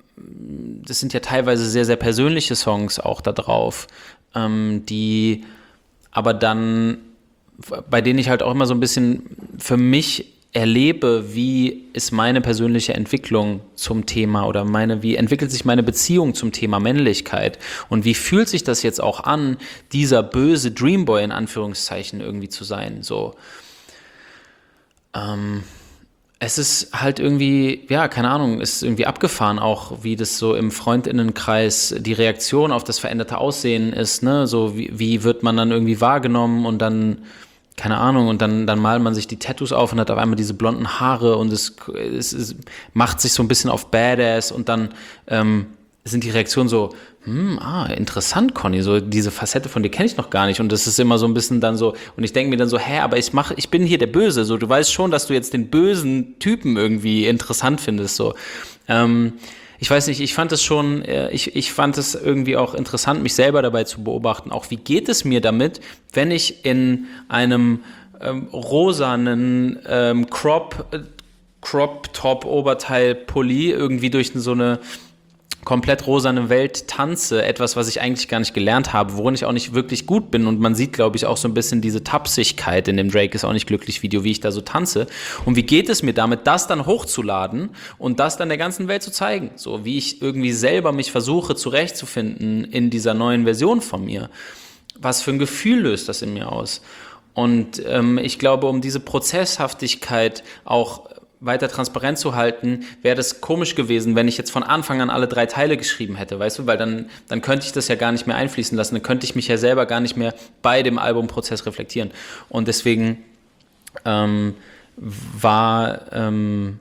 das sind ja teilweise sehr, sehr persönliche Songs auch da drauf, ähm, die aber dann, bei denen ich halt auch immer so ein bisschen für mich erlebe, wie ist meine persönliche Entwicklung zum Thema oder meine, wie entwickelt sich meine Beziehung zum Thema Männlichkeit und wie fühlt sich das jetzt auch an, dieser böse Dreamboy in Anführungszeichen irgendwie zu sein, so. Ähm, es ist halt irgendwie, ja, keine Ahnung, ist irgendwie abgefahren auch, wie das so im Freundinnenkreis die Reaktion auf das veränderte Aussehen ist, ne, so wie, wie wird man dann irgendwie wahrgenommen und dann, keine Ahnung, und dann, dann malt man sich die Tattoos auf und hat auf einmal diese blonden Haare und es, es, es macht sich so ein bisschen auf Badass und dann ähm, sind die Reaktionen so, hm, ah, interessant, Conny, so diese Facette von dir kenne ich noch gar nicht und das ist immer so ein bisschen dann so, und ich denke mir dann so, hä, aber ich mach, ich bin hier der Böse, so, du weißt schon, dass du jetzt den bösen Typen irgendwie interessant findest, so, ähm, ich weiß nicht, ich fand es schon, ich, ich fand es irgendwie auch interessant, mich selber dabei zu beobachten, auch wie geht es mir damit, wenn ich in einem ähm, rosanen ähm, Crop Crop-Top-Oberteil-Pulli irgendwie durch so eine komplett rosane Welt tanze, etwas, was ich eigentlich gar nicht gelernt habe, worin ich auch nicht wirklich gut bin. Und man sieht, glaube ich, auch so ein bisschen diese Tapsigkeit in dem Drake ist auch nicht glücklich Video, wie ich da so tanze. Und wie geht es mir damit, das dann hochzuladen und das dann der ganzen Welt zu zeigen? So wie ich irgendwie selber mich versuche zurechtzufinden in dieser neuen Version von mir. Was für ein Gefühl löst das in mir aus? Und ähm, ich glaube, um diese Prozesshaftigkeit auch weiter transparent zu halten, wäre das komisch gewesen, wenn ich jetzt von Anfang an alle drei Teile geschrieben hätte, weißt du, weil dann, dann könnte ich das ja gar nicht mehr einfließen lassen, dann könnte ich mich ja selber gar nicht mehr bei dem Albumprozess reflektieren. Und deswegen ähm, war, ähm,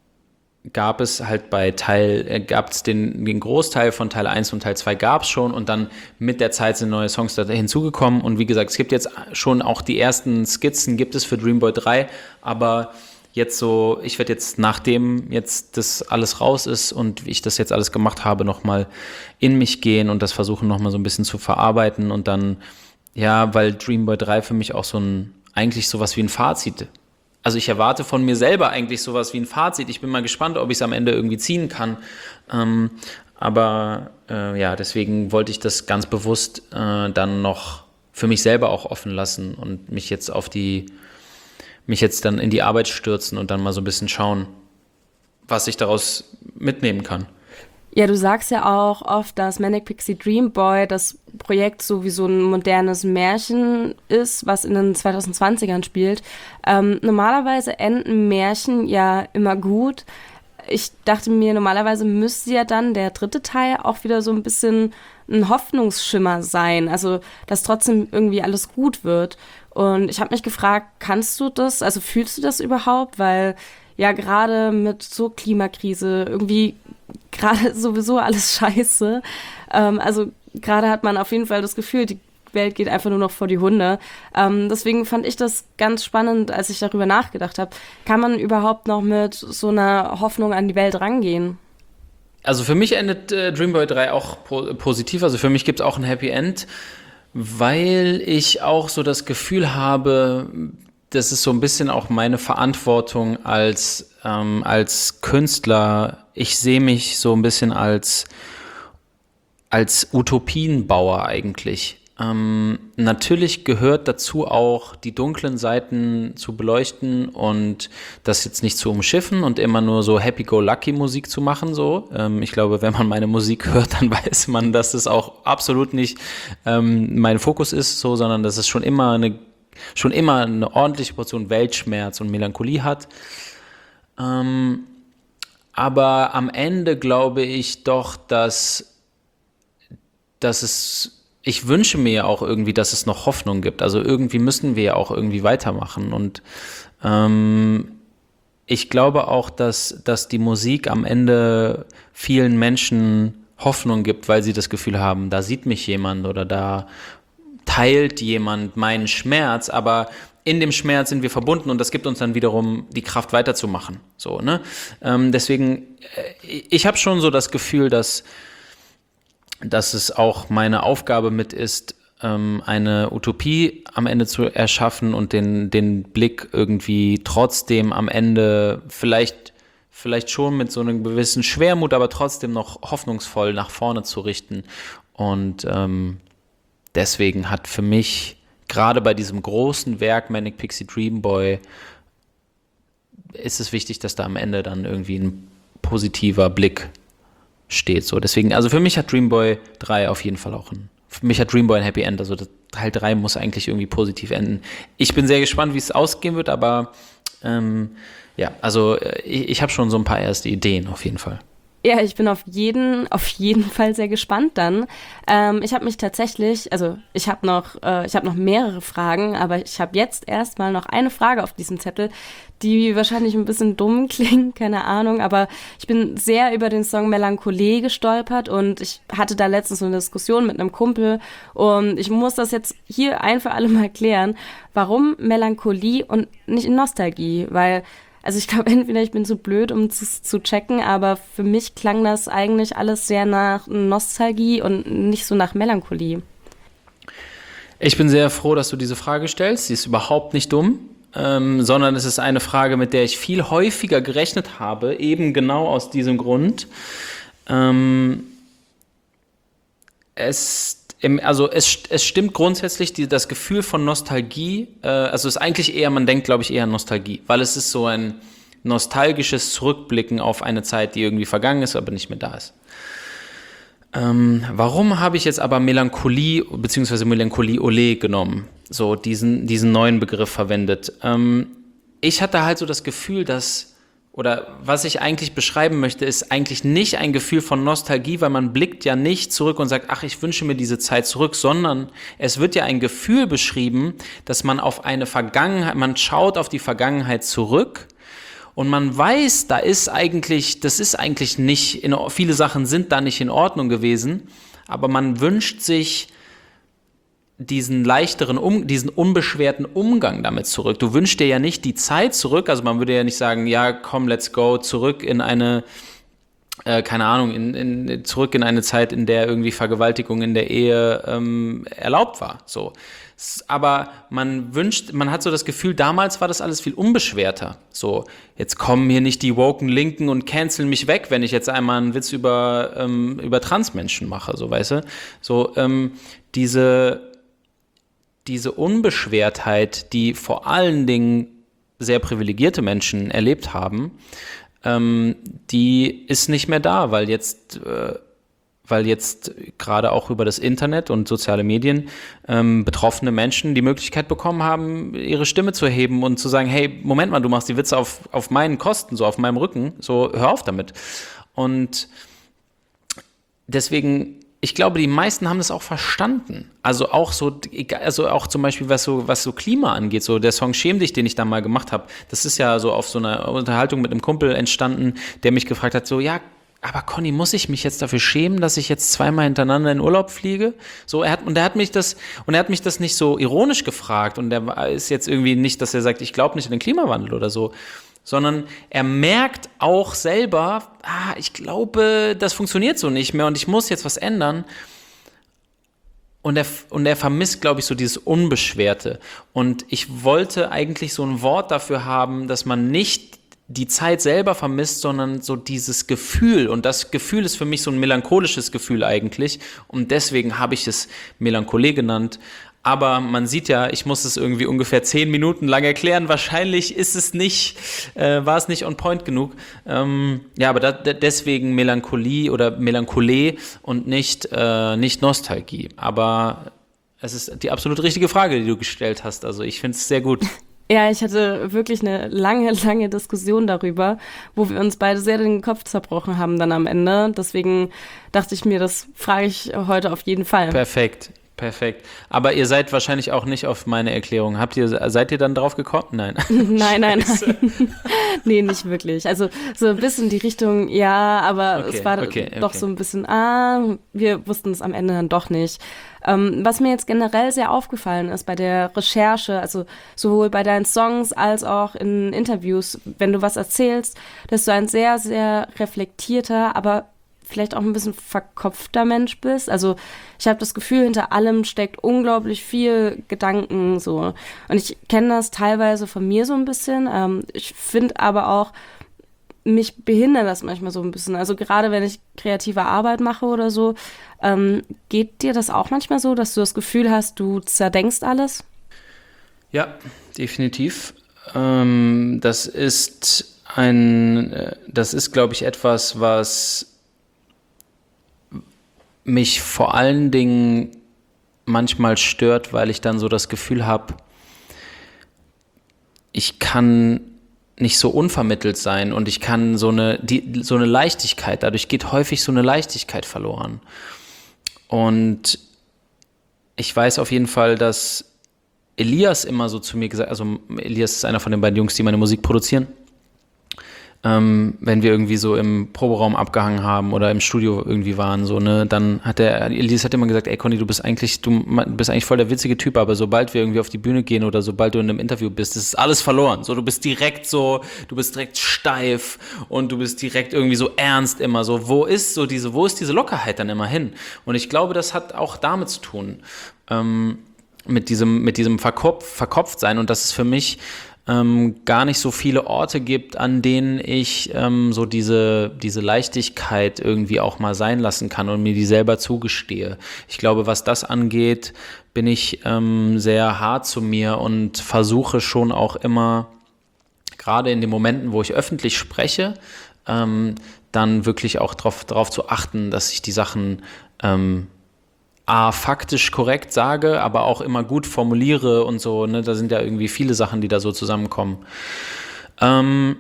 gab es halt bei Teil, äh, gab es den, den Großteil von Teil eins und Teil zwei gab es schon und dann mit der Zeit sind neue Songs da hinzugekommen und wie gesagt, es gibt jetzt schon auch die ersten Skizzen, gibt es für Dream Boy drei, aber jetzt so, ich werde jetzt, nachdem jetzt das alles raus ist und ich das jetzt alles gemacht habe, nochmal in mich gehen und das versuchen nochmal so ein bisschen zu verarbeiten und dann, ja, weil Dream Boy drei für mich auch so ein, eigentlich sowas wie ein Fazit. Also ich erwarte von mir selber eigentlich sowas wie ein Fazit. Ich bin mal gespannt, ob ich es am Ende irgendwie ziehen kann. Ähm, aber äh, ja, deswegen wollte ich das ganz bewusst äh, dann noch für mich selber auch offen lassen und mich jetzt auf die mich jetzt dann in die Arbeit stürzen und dann mal so ein bisschen schauen, was ich daraus mitnehmen kann. Ja, du sagst ja auch oft, dass Manic Pixie Dream Boy das Projekt so wie so ein modernes Märchen ist, was in den zwanzig zwanzigern spielt. Ähm, normalerweise enden Märchen ja immer gut. Ich dachte mir, normalerweise müsste ja dann der dritte Teil auch wieder so ein bisschen ein Hoffnungsschimmer sein, also dass trotzdem irgendwie alles gut wird. Und ich habe mich gefragt, kannst du das, also fühlst du das überhaupt? Weil ja gerade mit so Klimakrise irgendwie gerade sowieso alles scheiße. Ähm, also gerade hat man auf jeden Fall das Gefühl, die Welt geht einfach nur noch vor die Hunde. Ähm, deswegen fand ich das ganz spannend, als ich darüber nachgedacht habe. Kann man überhaupt noch mit so einer Hoffnung an die Welt rangehen? Also für mich endet äh, Dream Boy drei auch po- positiv. Also für mich gibt es auch ein Happy End, weil ich auch so das Gefühl habe, das ist so ein bisschen auch meine Verantwortung als, ähm, als Künstler. Ich sehe mich so ein bisschen als, als Utopienbauer eigentlich. Ähm, natürlich gehört dazu auch, die dunklen Seiten zu beleuchten und das jetzt nicht zu umschiffen und immer nur so Happy-Go-Lucky-Musik zu machen. So. Ähm, ich glaube, wenn man meine Musik hört, dann weiß man, dass es auch absolut nicht ähm, mein Fokus ist, so, sondern dass es schon immer eine, schon immer eine ordentliche Portion Weltschmerz und Melancholie hat. Ähm, aber am Ende glaube ich doch, dass, dass es ich wünsche mir ja auch irgendwie, dass es noch Hoffnung gibt. Also irgendwie müssen wir ja auch irgendwie weitermachen. Und ähm, ich glaube auch, dass, dass die Musik am Ende vielen Menschen Hoffnung gibt, weil sie das Gefühl haben, da sieht mich jemand oder da teilt jemand meinen Schmerz, aber in dem Schmerz sind wir verbunden und das gibt uns dann wiederum die Kraft weiterzumachen. So, ne? Ähm, deswegen, äh, ich habe schon so das Gefühl, dass dass es auch meine Aufgabe mit ist, ähm, eine Utopie am Ende zu erschaffen und den, den Blick irgendwie trotzdem am Ende vielleicht, vielleicht schon mit so einem gewissen Schwermut, aber trotzdem noch hoffnungsvoll nach vorne zu richten. Und ähm, deswegen hat für mich gerade bei diesem großen Werk Manic Pixie Dream Boy ist es wichtig, dass da am Ende dann irgendwie ein positiver Blick steht. So. Deswegen, also für mich hat Dream Boy drei auf jeden Fall auch ein, für mich hat Dream Boy ein Happy End, also Teil drei muss eigentlich irgendwie positiv enden. Ich bin sehr gespannt, wie es ausgehen wird, aber ähm, ja, also ich, ich habe schon so ein paar erste Ideen auf jeden Fall. Ja, ich bin auf jeden, auf jeden Fall sehr gespannt dann. Ähm, ich habe mich tatsächlich, also ich habe noch, äh, ich habe noch mehrere Fragen, aber ich habe jetzt erstmal noch eine Frage auf diesem Zettel, die wahrscheinlich ein bisschen dumm klingt, keine Ahnung, aber ich bin sehr über den Song Melancholie gestolpert und ich hatte da letztens so eine Diskussion mit einem Kumpel und ich muss das jetzt hier ein für alle Mal klären, warum Melancholie und nicht Nostalgie, weil also ich glaube, entweder ich bin zu blöd, um zu, zu checken, aber für mich klang das eigentlich alles sehr nach Nostalgie und nicht so nach Melancholie. Ich bin sehr froh, dass du diese Frage stellst. Sie ist überhaupt nicht dumm. ähm, sondern es ist eine Frage, mit der ich viel häufiger gerechnet habe, eben genau aus diesem Grund. Ähm, es, im, also es, es stimmt grundsätzlich, die, das Gefühl von Nostalgie, äh, also es ist eigentlich eher, man denkt, glaube ich, eher an Nostalgie, weil es ist so ein nostalgisches Zurückblicken auf eine Zeit, die irgendwie vergangen ist, aber nicht mehr da ist. Ähm, warum habe ich jetzt aber Melancholie bzw. Melancholie Olé genommen, so diesen, diesen neuen Begriff verwendet? Ähm, ich hatte halt so das Gefühl, dass, oder was ich eigentlich beschreiben möchte, ist eigentlich nicht ein Gefühl von Nostalgie, weil man blickt ja nicht zurück und sagt, ach, ich wünsche mir diese Zeit zurück, sondern es wird ja ein Gefühl beschrieben, dass man auf eine Vergangenheit, man schaut auf die Vergangenheit zurück. Und man weiß, da ist eigentlich, das ist eigentlich nicht, in, viele Sachen sind da nicht in Ordnung gewesen, aber man wünscht sich diesen leichteren, um, diesen unbeschwerten Umgang damit zurück. Du wünschst dir ja nicht die Zeit zurück, also man würde ja nicht sagen, ja, komm, let's go, zurück in eine, äh, keine Ahnung, in, in, zurück in eine Zeit, in der irgendwie Vergewaltigung in der Ehe ähm, erlaubt war, so. Aber man wünscht, man hat so das Gefühl, damals war das alles viel unbeschwerter. So, jetzt kommen hier nicht die woken Linken und canceln mich weg, wenn ich jetzt einmal einen Witz über, ähm, über Transmenschen mache, so, weißt du? So, ähm, diese, diese Unbeschwertheit, die vor allen Dingen sehr privilegierte Menschen erlebt haben, ähm, die ist nicht mehr da, weil jetzt... Äh, weil jetzt gerade auch über das Internet und soziale Medien ähm, betroffene Menschen die Möglichkeit bekommen haben, ihre Stimme zu erheben und zu sagen, hey, Moment mal, du machst die Witze auf, auf meinen Kosten, so auf meinem Rücken, so hör auf damit. Und deswegen, ich glaube, die meisten haben das auch verstanden. Also auch so, also auch zum Beispiel, was so, was so Klima angeht, so der Song Schäm dich, den ich da mal gemacht habe, das ist ja so auf so einer Unterhaltung mit einem Kumpel entstanden, der mich gefragt hat, so, ja, aber Conny, muss ich mich jetzt dafür schämen, dass ich jetzt zweimal hintereinander in Urlaub fliege? So, er hat, und er hat mich das, und er hat mich das nicht so ironisch gefragt, und er ist jetzt irgendwie nicht, dass er sagt, ich glaube nicht an den Klimawandel oder so, sondern er merkt auch selber, ah, ich glaube, das funktioniert so nicht mehr und ich muss jetzt was ändern. Und er, und er vermisst, glaube ich, so dieses Unbeschwerte. Und ich wollte eigentlich so ein Wort dafür haben, dass man nicht die Zeit selber vermisst, sondern so dieses Gefühl. Und das Gefühl ist für mich so ein melancholisches Gefühl eigentlich. Und deswegen habe ich es Melancholie genannt. Aber man sieht ja, ich muss es irgendwie ungefähr zehn Minuten lang erklären. Wahrscheinlich ist es nicht, äh, war es nicht on point genug. Ähm, ja, aber da, deswegen Melancholie oder Melancholie und nicht, äh, nicht Nostalgie. Aber es ist die absolut richtige Frage, die du gestellt hast. Also ich finde es sehr gut. Ja, ich hatte wirklich eine lange, lange Diskussion darüber, wo wir uns beide sehr den Kopf zerbrochen haben dann am Ende. Deswegen dachte ich mir, das frage ich heute auf jeden Fall. Perfekt, perfekt. Aber ihr seid wahrscheinlich auch nicht auf meine Erklärung. Habt ihr, seid ihr dann drauf gekommen? Nein. Nein, nein, nein. Nee, nicht wirklich. Also so ein bisschen die Richtung, ja, aber okay, es war okay, okay. doch so ein bisschen, ah, wir wussten es am Ende dann doch nicht. Ähm, was mir jetzt generell sehr aufgefallen ist bei der Recherche, also sowohl bei deinen Songs als auch in Interviews, wenn du was erzählst, dass du ein sehr, sehr reflektierter, aber vielleicht auch ein bisschen verkopfter Mensch bist. Also ich habe das Gefühl, hinter allem steckt unglaublich viel Gedanken so. Und ich kenne das teilweise von mir so ein bisschen. Ähm, ich finde aber auch, mich behindert das manchmal so ein bisschen. Also gerade wenn ich kreative Arbeit mache oder so, ähm, geht dir das auch manchmal so, dass du das Gefühl hast, du zerdenkst alles? Ja, definitiv. Ähm, das ist ein, äh, das ist, glaube ich, etwas, was mich vor allen Dingen manchmal stört, weil ich dann so das Gefühl habe, ich kann nicht so unvermittelt sein und ich kann so eine, die, so eine Leichtigkeit, dadurch geht häufig so eine Leichtigkeit verloren. Und ich weiß auf jeden Fall, dass Elias immer so zu mir gesagt, also Elias ist einer von den beiden Jungs, die meine Musik produzieren, ähm, wenn wir irgendwie so im Proberaum abgehangen haben oder im Studio irgendwie waren, so, ne, dann hat der, Elias hat immer gesagt, ey Conny, du bist eigentlich, du bist eigentlich voll der witzige Typ, aber sobald wir irgendwie auf die Bühne gehen oder sobald du in einem Interview bist, das ist alles verloren. So, du bist direkt so, du bist direkt steif und du bist direkt irgendwie so ernst immer so. Wo ist so diese, wo ist diese Lockerheit dann immer hin? Und ich glaube, das hat auch damit zu tun, ähm, mit diesem, mit diesem Verkopf, Verkopftsein, und das ist für mich ähm, gar nicht so viele Orte gibt, an denen ich ähm, so diese, diese Leichtigkeit irgendwie auch mal sein lassen kann und mir die selber zugestehe. Ich glaube, was das angeht, bin ich ähm, sehr hart zu mir und versuche schon auch immer, gerade in den Momenten, wo ich öffentlich spreche, ähm, dann wirklich auch darauf drauf zu achten, dass ich die Sachen ähm, A, faktisch korrekt sage, aber auch immer gut formuliere und so. Ne? Da sind ja irgendwie viele Sachen, die da so zusammenkommen. Ähm,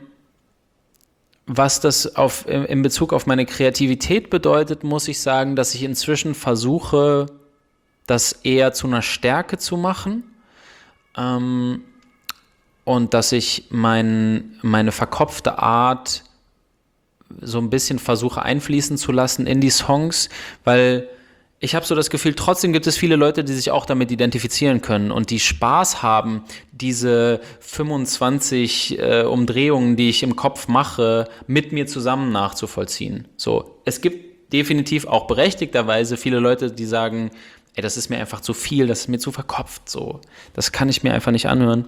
was das auf, in Bezug auf meine Kreativität bedeutet, muss ich sagen, dass ich inzwischen versuche, das eher zu einer Stärke zu machen. Ähm, Und dass ich mein, meine verkopfte Art so ein bisschen versuche einfließen zu lassen in die Songs, weil ich habe so das Gefühl, trotzdem gibt es viele Leute, die sich auch damit identifizieren können und die Spaß haben, diese fünfundzwanzig äh, Umdrehungen, die ich im Kopf mache, mit mir zusammen nachzuvollziehen. So, es gibt definitiv auch berechtigterweise viele Leute, die sagen, ey, das ist mir einfach zu viel, das ist mir zu verkopft, so. Das kann ich mir einfach nicht anhören.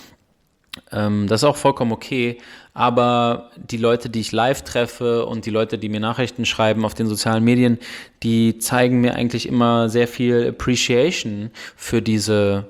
Ähm, das ist auch vollkommen okay, aber die Leute, die ich live treffe und die Leute, die mir Nachrichten schreiben auf den sozialen Medien, die zeigen mir eigentlich immer sehr viel Appreciation für diese,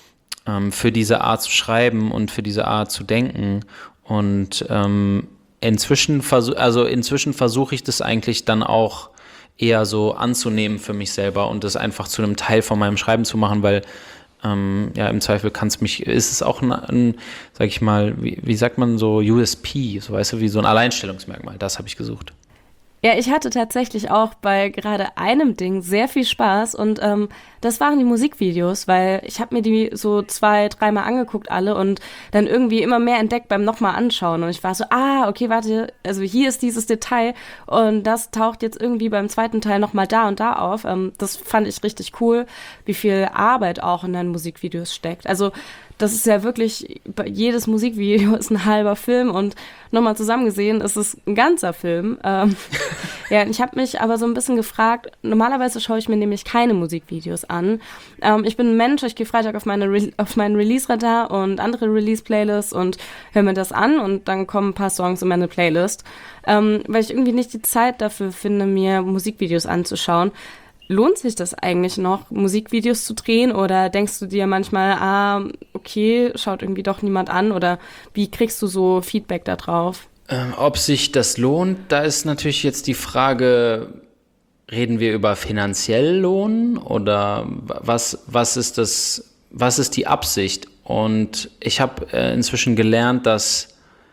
ähm, für diese Art zu schreiben und für diese Art zu denken. Und ähm, inzwischen, versuch, also inzwischen versuche ich das eigentlich dann auch eher so anzunehmen für mich selber und das einfach zu einem Teil von meinem Schreiben zu machen, weil Ähm, ja, im Zweifel kann es mich, ist es auch ein, ein sag ich mal, wie, wie sagt man so, U S P, so weißt du, wie so ein Alleinstellungsmerkmal, das habe ich gesucht. Ja, ich hatte tatsächlich auch bei gerade einem Ding sehr viel Spaß und ähm, das waren die Musikvideos, weil ich habe mir die so zwei, dreimal angeguckt alle und dann irgendwie immer mehr entdeckt beim nochmal anschauen und ich war so, ah, okay, warte, also hier ist dieses Detail und das taucht jetzt irgendwie beim zweiten Teil nochmal da und da auf. Ähm, das fand ich richtig cool, wie viel Arbeit auch in deinen Musikvideos steckt. Also das ist ja wirklich, jedes Musikvideo ist ein halber Film und nochmal zusammengesehen ist es ein ganzer Film. Ähm, ja, ich habe mich aber so ein bisschen gefragt, normalerweise schaue ich mir nämlich keine Musikvideos an. Ähm, ich bin ein Mensch, ich gehe Freitag auf, meine Re- auf meinen Release-Radar und andere Release-Playlists und höre mir das an und dann kommen ein paar Songs in meine Playlist, ähm, weil ich irgendwie nicht die Zeit dafür finde, mir Musikvideos anzuschauen. Lohnt sich das eigentlich noch, Musikvideos zu drehen oder denkst du dir manchmal, ah, okay, schaut irgendwie doch niemand an oder wie kriegst du so Feedback da drauf? Ähm, ob sich das lohnt, da ist natürlich jetzt die Frage, reden wir über finanziell Lohn oder was, was ist das, was ist die Absicht? Und ich habe äh, inzwischen gelernt, dass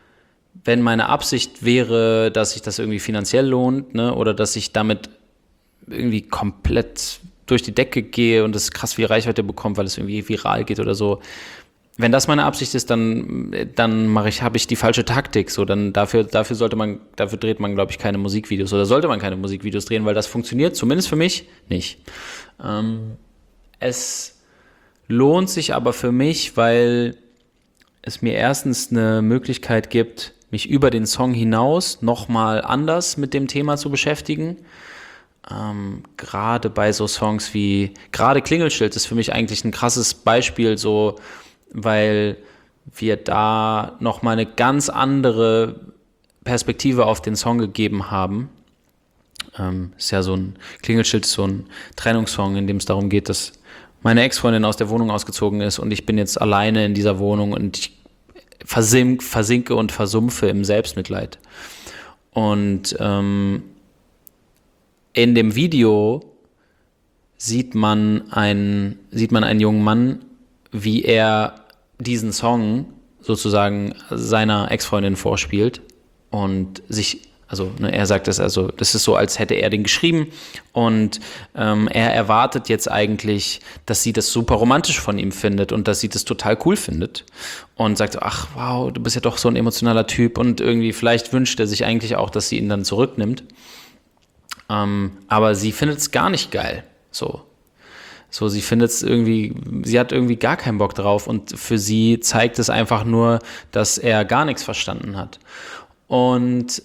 wenn meine Absicht wäre, dass sich das irgendwie finanziell lohnt, ne, oder dass ich damit irgendwie komplett durch die Decke gehe und es krass viel Reichweite bekommt, weil es irgendwie viral geht oder so. Wenn das meine Absicht ist, dann, dann mache ich, habe ich die falsche Taktik. So, dann dafür, dafür sollte man, dafür dreht man, glaube ich, keine Musikvideos oder sollte man keine Musikvideos drehen, weil das funktioniert, zumindest für mich, nicht. Ähm, es lohnt sich aber für mich, weil es mir erstens eine Möglichkeit gibt, mich über den Song hinaus nochmal anders mit dem Thema zu beschäftigen. Ähm, gerade bei so Songs wie, gerade Klingelschild ist für mich eigentlich ein krasses Beispiel, so, weil wir da nochmal eine ganz andere Perspektive auf den Song gegeben haben. Ähm, ist ja so ein, Klingelschild ist so ein Trennungssong, in dem es darum geht, dass meine Ex-Freundin aus der Wohnung ausgezogen ist und ich bin jetzt alleine in dieser Wohnung und ich versink, versinke und versumpfe im Selbstmitleid. Und ähm, in dem Video sieht man einen, sieht man einen jungen Mann, wie er diesen Song sozusagen seiner Ex-Freundin vorspielt und sich, also ne, er sagt das, also das ist so, als hätte er den geschrieben und ähm, er erwartet jetzt eigentlich, dass sie das super romantisch von ihm findet und dass sie das total cool findet und sagt, ach wow, du bist ja doch so ein emotionaler Typ und irgendwie vielleicht wünscht er sich eigentlich auch, dass sie ihn dann zurücknimmt. Ähm, aber sie findet es gar nicht geil. So. So, sie findet es irgendwie, sie hat irgendwie gar keinen Bock drauf und für sie zeigt es einfach nur, dass er gar nichts verstanden hat. Und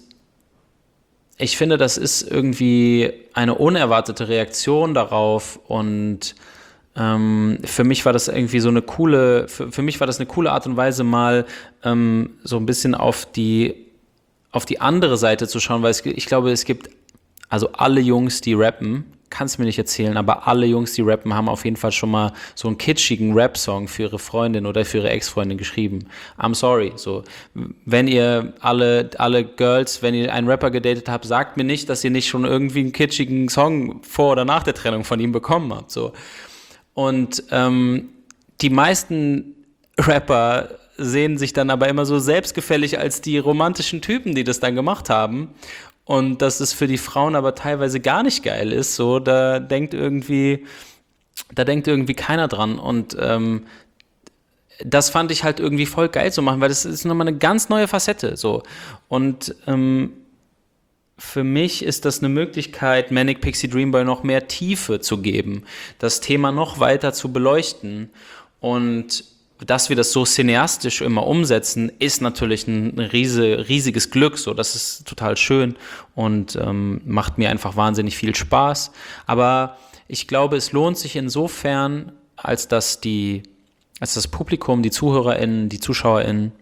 ich finde, das ist irgendwie eine unerwartete Reaktion darauf und Ähm, für mich war das irgendwie so eine coole, für, für mich war das eine coole Art und Weise, mal ähm, so ein bisschen auf die, auf die andere Seite zu schauen, weil es, ich glaube, es gibt, also alle Jungs, die rappen, kannst du mir nicht erzählen, aber alle Jungs, die rappen, haben auf jeden Fall schon mal so einen kitschigen Rap-Song für ihre Freundin oder für ihre Ex-Freundin geschrieben. I'm sorry. So, wenn ihr alle, alle Girls, wenn ihr einen Rapper gedatet habt, sagt mir nicht, dass ihr nicht schon irgendwie einen kitschigen Song vor oder nach der Trennung von ihm bekommen habt. So. Und ähm, die meisten Rapper sehen sich dann aber immer so selbstgefällig als die romantischen Typen, die das dann gemacht haben. Und dass es für die Frauen aber teilweise gar nicht geil ist, so, da denkt irgendwie, da denkt irgendwie keiner dran. Und ähm, das fand ich halt irgendwie voll geil zu machen, weil das ist nochmal eine ganz neue Facette, so. Und ähm, für mich ist das eine Möglichkeit, Manic Pixie Dream Boy noch mehr Tiefe zu geben, das Thema noch weiter zu beleuchten. Und dass wir das so cineastisch immer umsetzen, ist natürlich ein riese, riesiges Glück. So, das ist total schön und ähm, macht mir einfach wahnsinnig viel Spaß. Aber ich glaube, es lohnt sich insofern, als dass die, als das Publikum, die ZuhörerInnen, die ZuschauerInnen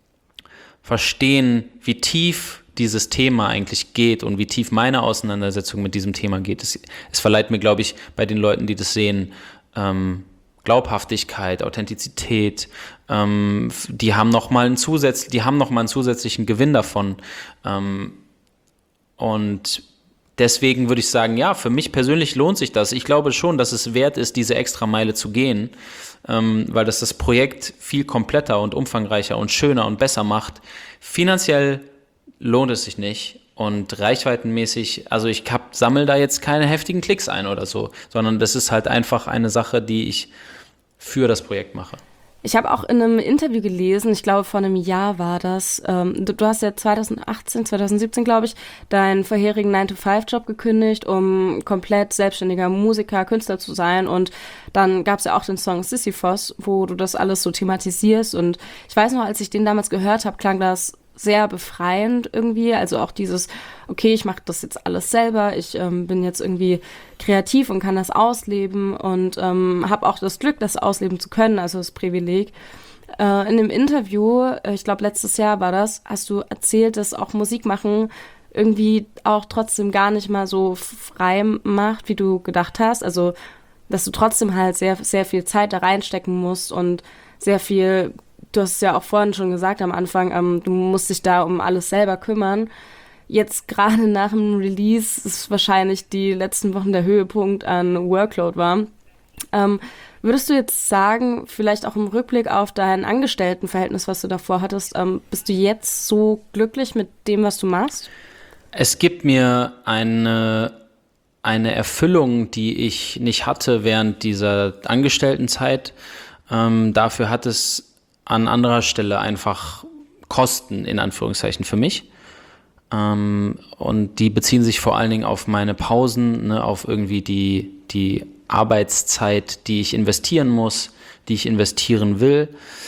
verstehen, wie tief dieses Thema eigentlich geht und wie tief meine Auseinandersetzung mit diesem Thema geht. Es, es verleiht mir, glaube ich, bei den Leuten, die das sehen, ähm, Glaubhaftigkeit, Authentizität, ähm, die haben noch mal einen Zusatz, die haben noch mal einen zusätzlichen Gewinn davon. Ähm, und deswegen würde ich sagen, ja, für mich persönlich lohnt sich das. Ich glaube schon, dass es wert ist, diese extra Meile zu gehen, ähm, weil das das Projekt viel kompletter und umfangreicher und schöner und besser macht. Finanziell lohnt es sich nicht. Und reichweitenmäßig, also ich sammle da jetzt keine heftigen Klicks ein oder so, sondern das ist halt einfach eine Sache, die ich für das Projekt mache. Ich habe auch in einem Interview gelesen, ich glaube vor einem Jahr war das, ähm, du, du hast ja zwanzig achtzehn, zwanzig siebzehn, glaube ich, deinen vorherigen nine to five Job gekündigt, um komplett selbstständiger Musiker, Künstler zu sein, und dann gab es ja auch den Song Sisyphos, wo du das alles so thematisierst, und ich weiß noch, als ich den damals gehört habe, klang das sehr befreiend irgendwie, also auch dieses, okay, ich mache das jetzt alles selber, ich ähm, bin jetzt irgendwie kreativ und kann das ausleben und ähm, habe auch das Glück, das ausleben zu können, also das Privileg. Äh, in dem Interview, äh, ich glaube letztes Jahr war das, hast du erzählt, dass auch Musik machen irgendwie auch trotzdem gar nicht mal so frei macht, wie du gedacht hast, also dass du trotzdem halt sehr, sehr viel Zeit da reinstecken musst und sehr viel. Du hast es ja auch vorhin schon gesagt am Anfang, ähm, du musst dich da um alles selber kümmern. Jetzt gerade nach dem Release ist wahrscheinlich die letzten Wochen der Höhepunkt an Workload war. Ähm, würdest du jetzt sagen, vielleicht auch im Rückblick auf dein Angestelltenverhältnis, was du davor hattest, ähm, bist du jetzt so glücklich mit dem, was du machst? Es gibt mir eine, eine Erfüllung, die ich nicht hatte während dieser Angestelltenzeit. Ähm, dafür hat es an anderer Stelle einfach Kosten, in Anführungszeichen, für mich. Ähm, und die beziehen sich vor allen Dingen auf meine Pausen, ne, auf irgendwie die, die Arbeitszeit, die ich investieren muss, die ich investieren will.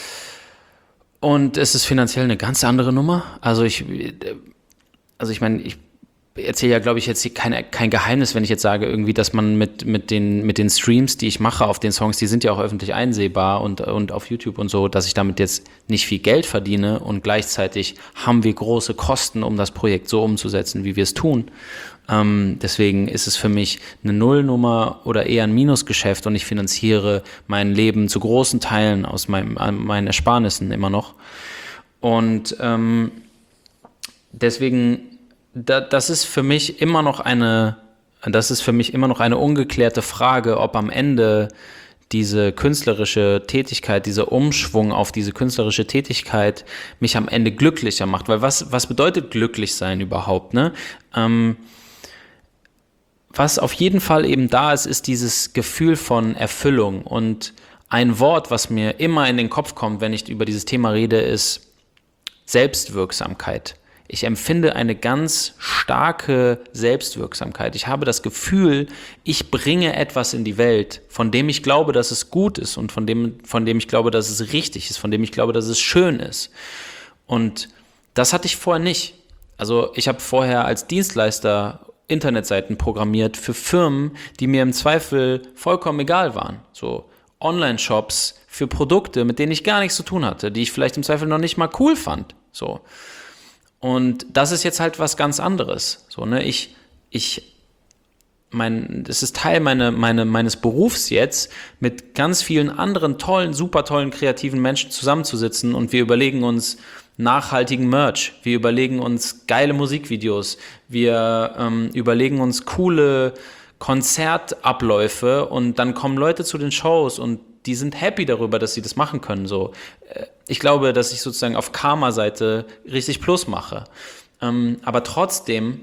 Und es ist finanziell eine ganz andere Nummer. Also ich, also ich meine, ich erzähle ja, glaube ich, jetzt kein, kein Geheimnis, wenn ich jetzt sage, irgendwie, dass man mit, mit, den, mit den Streams, die ich mache auf den Songs, die sind ja auch öffentlich einsehbar und, und auf YouTube und so, dass ich damit jetzt nicht viel Geld verdiene, und gleichzeitig haben wir große Kosten, um das Projekt so umzusetzen, wie wir es tun. Ähm, deswegen ist es für mich eine Nullnummer oder eher ein Minusgeschäft, und ich finanziere mein Leben zu großen Teilen aus meinem, meinen Ersparnissen immer noch. Und ähm, deswegen das ist für mich immer noch eine, das ist für mich immer noch eine ungeklärte Frage, ob am Ende diese künstlerische Tätigkeit, dieser Umschwung auf diese künstlerische Tätigkeit mich am Ende glücklicher macht. Weil was, was bedeutet glücklich sein überhaupt, ne? Ähm, was auf jeden Fall eben da ist, ist dieses Gefühl von Erfüllung. Und ein Wort, was mir immer in den Kopf kommt, wenn ich über dieses Thema rede, ist Selbstwirksamkeit. Ich empfinde eine ganz starke Selbstwirksamkeit. Ich habe das Gefühl, ich bringe etwas in die Welt, von dem ich glaube, dass es gut ist, und von dem, von dem ich glaube, dass es richtig ist, von dem ich glaube, dass es schön ist. Und das hatte ich vorher nicht. Also ich habe vorher als Dienstleister Internetseiten programmiert für Firmen, die mir im Zweifel vollkommen egal waren. So Online-Shops für Produkte, mit denen ich gar nichts zu tun hatte, die ich vielleicht im Zweifel noch nicht mal cool fand. So. Und das ist jetzt halt was ganz anderes. So, ne? Ich, ich, mein, das ist Teil meine, meine, meines Berufs jetzt, mit ganz vielen anderen tollen, super tollen, kreativen Menschen zusammenzusitzen und wir überlegen uns nachhaltigen Merch, wir überlegen uns geile Musikvideos, wir ähm, überlegen uns coole Konzertabläufe und dann kommen Leute zu den Shows und die sind happy darüber, dass sie das machen können. So, ich glaube, dass ich sozusagen auf Karma-Seite richtig Plus mache. Ähm, aber trotzdem,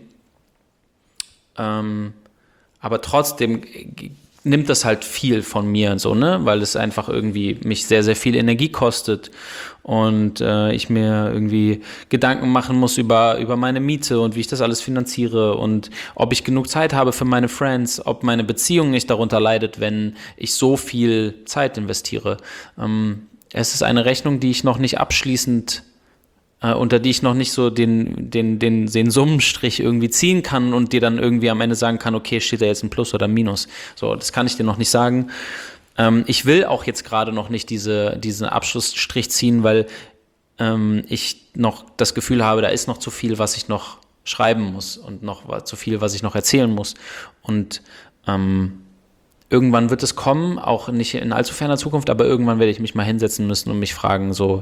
ähm, aber trotzdem nimmt das halt viel von mir, so, ne, weil es einfach irgendwie mich sehr, sehr viel Energie kostet und äh, ich mir irgendwie Gedanken machen muss über, über meine Miete und wie ich das alles finanziere und ob ich genug Zeit habe für meine Friends, ob meine Beziehung nicht darunter leidet, wenn ich so viel Zeit investiere. Ähm, es ist eine Rechnung, die ich noch nicht abschließend unter die ich noch nicht so den, den, den, den Summenstrich irgendwie ziehen kann und dir dann irgendwie am Ende sagen kann, okay, steht da jetzt ein Plus oder ein Minus. So, das kann ich dir noch nicht sagen. Ähm, ich will auch jetzt gerade noch nicht diese, diesen Abschlussstrich ziehen, weil ähm, ich noch das Gefühl habe, da ist noch zu viel, was ich noch schreiben muss und noch zu viel, was ich noch erzählen muss. Und ähm, irgendwann wird es kommen, auch nicht in allzu ferner Zukunft, aber irgendwann werde ich mich mal hinsetzen müssen und mich fragen, so,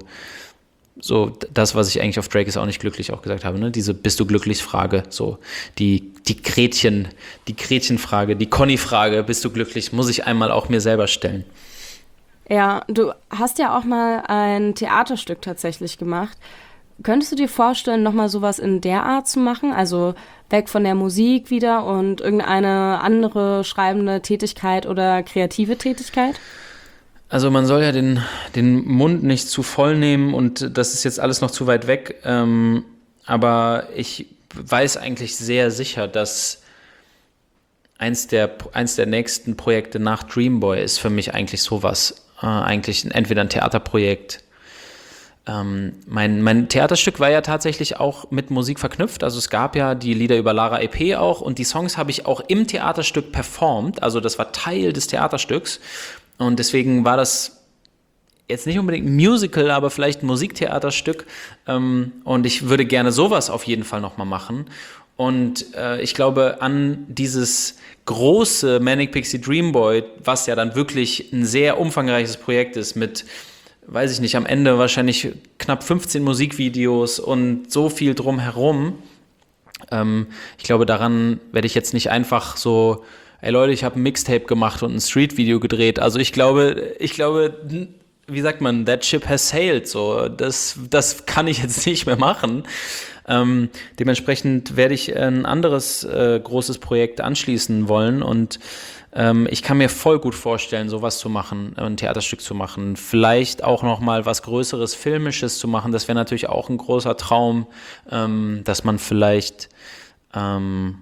so das, was ich eigentlich auf Drake ist auch nicht glücklich auch gesagt habe, ne? Diese Bist du glücklich Frage, so die die Gretchen, die Gretchenfrage, die Conny-Frage, bist du glücklich, muss ich einmal auch mir selber stellen. Ja, du hast ja auch mal ein Theaterstück tatsächlich gemacht. Könntest du dir vorstellen, nochmal sowas in der Art zu machen? Also weg von der Musik wieder und irgendeine andere schreibende Tätigkeit oder kreative Tätigkeit? Also man soll ja den, den Mund nicht zu voll nehmen und das ist jetzt alles noch zu weit weg. Ähm, aber ich weiß eigentlich sehr sicher, dass eins der, eins der nächsten Projekte nach Dreamboy ist für mich eigentlich sowas. Äh, eigentlich entweder ein Theaterprojekt. Ähm, mein, mein Theaterstück war ja tatsächlich auch mit Musik verknüpft. Also es gab ja die Lieder über Lara E P auch und die Songs habe ich auch im Theaterstück performt. Also das war Teil des Theaterstücks. Und deswegen war das jetzt nicht unbedingt ein Musical, aber vielleicht ein Musiktheaterstück. Ähm, und ich würde gerne sowas auf jeden Fall nochmal machen. Und äh, ich glaube an dieses große Manic Pixie Dream Boy, was ja dann wirklich ein sehr umfangreiches Projekt ist mit, weiß ich nicht, am Ende wahrscheinlich knapp fünfzehn Musikvideos und so viel drumherum. Ähm, ich glaube, daran werde ich jetzt nicht einfach so, ey Leute, ich habe ein Mixtape gemacht und ein Street-Video gedreht. Also ich glaube, ich glaube, wie sagt man, that ship has sailed. So, das, das kann ich jetzt nicht mehr machen. Ähm, dementsprechend werde ich ein anderes äh, großes Projekt anschließen wollen und ähm, ich kann mir voll gut vorstellen, sowas zu machen, ein Theaterstück zu machen, vielleicht auch noch mal was Größeres, Filmisches zu machen. Das wäre natürlich auch ein großer Traum, ähm, dass man vielleicht ähm,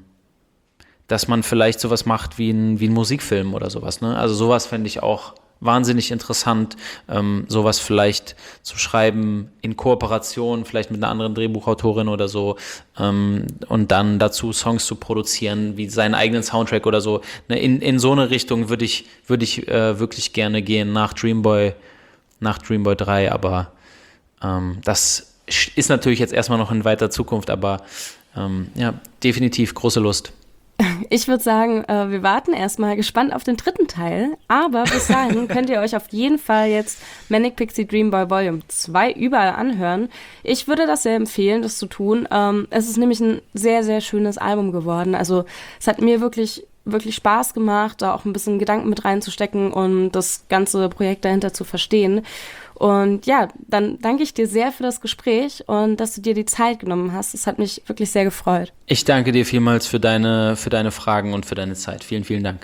dass man vielleicht sowas macht wie ein, wie ein Musikfilm oder sowas, ne? Also sowas fände ich auch wahnsinnig interessant, ähm, sowas vielleicht zu schreiben in Kooperation, vielleicht mit einer anderen Drehbuchautorin oder so, ähm, und dann dazu Songs zu produzieren, wie seinen eigenen Soundtrack oder so. Ne? In, in so eine Richtung würde ich, würde ich äh, wirklich gerne gehen nach Dreamboy, nach Dreamboy drei, aber ähm, das ist natürlich jetzt erstmal noch in weiter Zukunft, aber ähm, ja, definitiv große Lust. Ich würde sagen, äh, wir warten erstmal gespannt auf den dritten Teil, aber bis dahin könnt ihr euch auf jeden Fall jetzt Manic Pixie Dream Boy Volume zwei überall anhören. Ich würde das sehr empfehlen, das zu tun. Ähm, es ist nämlich ein sehr, sehr schönes Album geworden. Also es hat mir wirklich, wirklich Spaß gemacht, da auch ein bisschen Gedanken mit reinzustecken und das ganze Projekt dahinter zu verstehen. Und ja, dann danke ich dir sehr für das Gespräch und dass du dir die Zeit genommen hast. Es hat mich wirklich sehr gefreut. Ich danke dir vielmals für deine, für deine Fragen und für deine Zeit. Vielen, vielen Dank.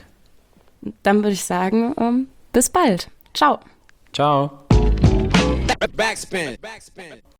Dann würde ich sagen, ähm, bis bald. Ciao. Ciao. Backspin. Backspin.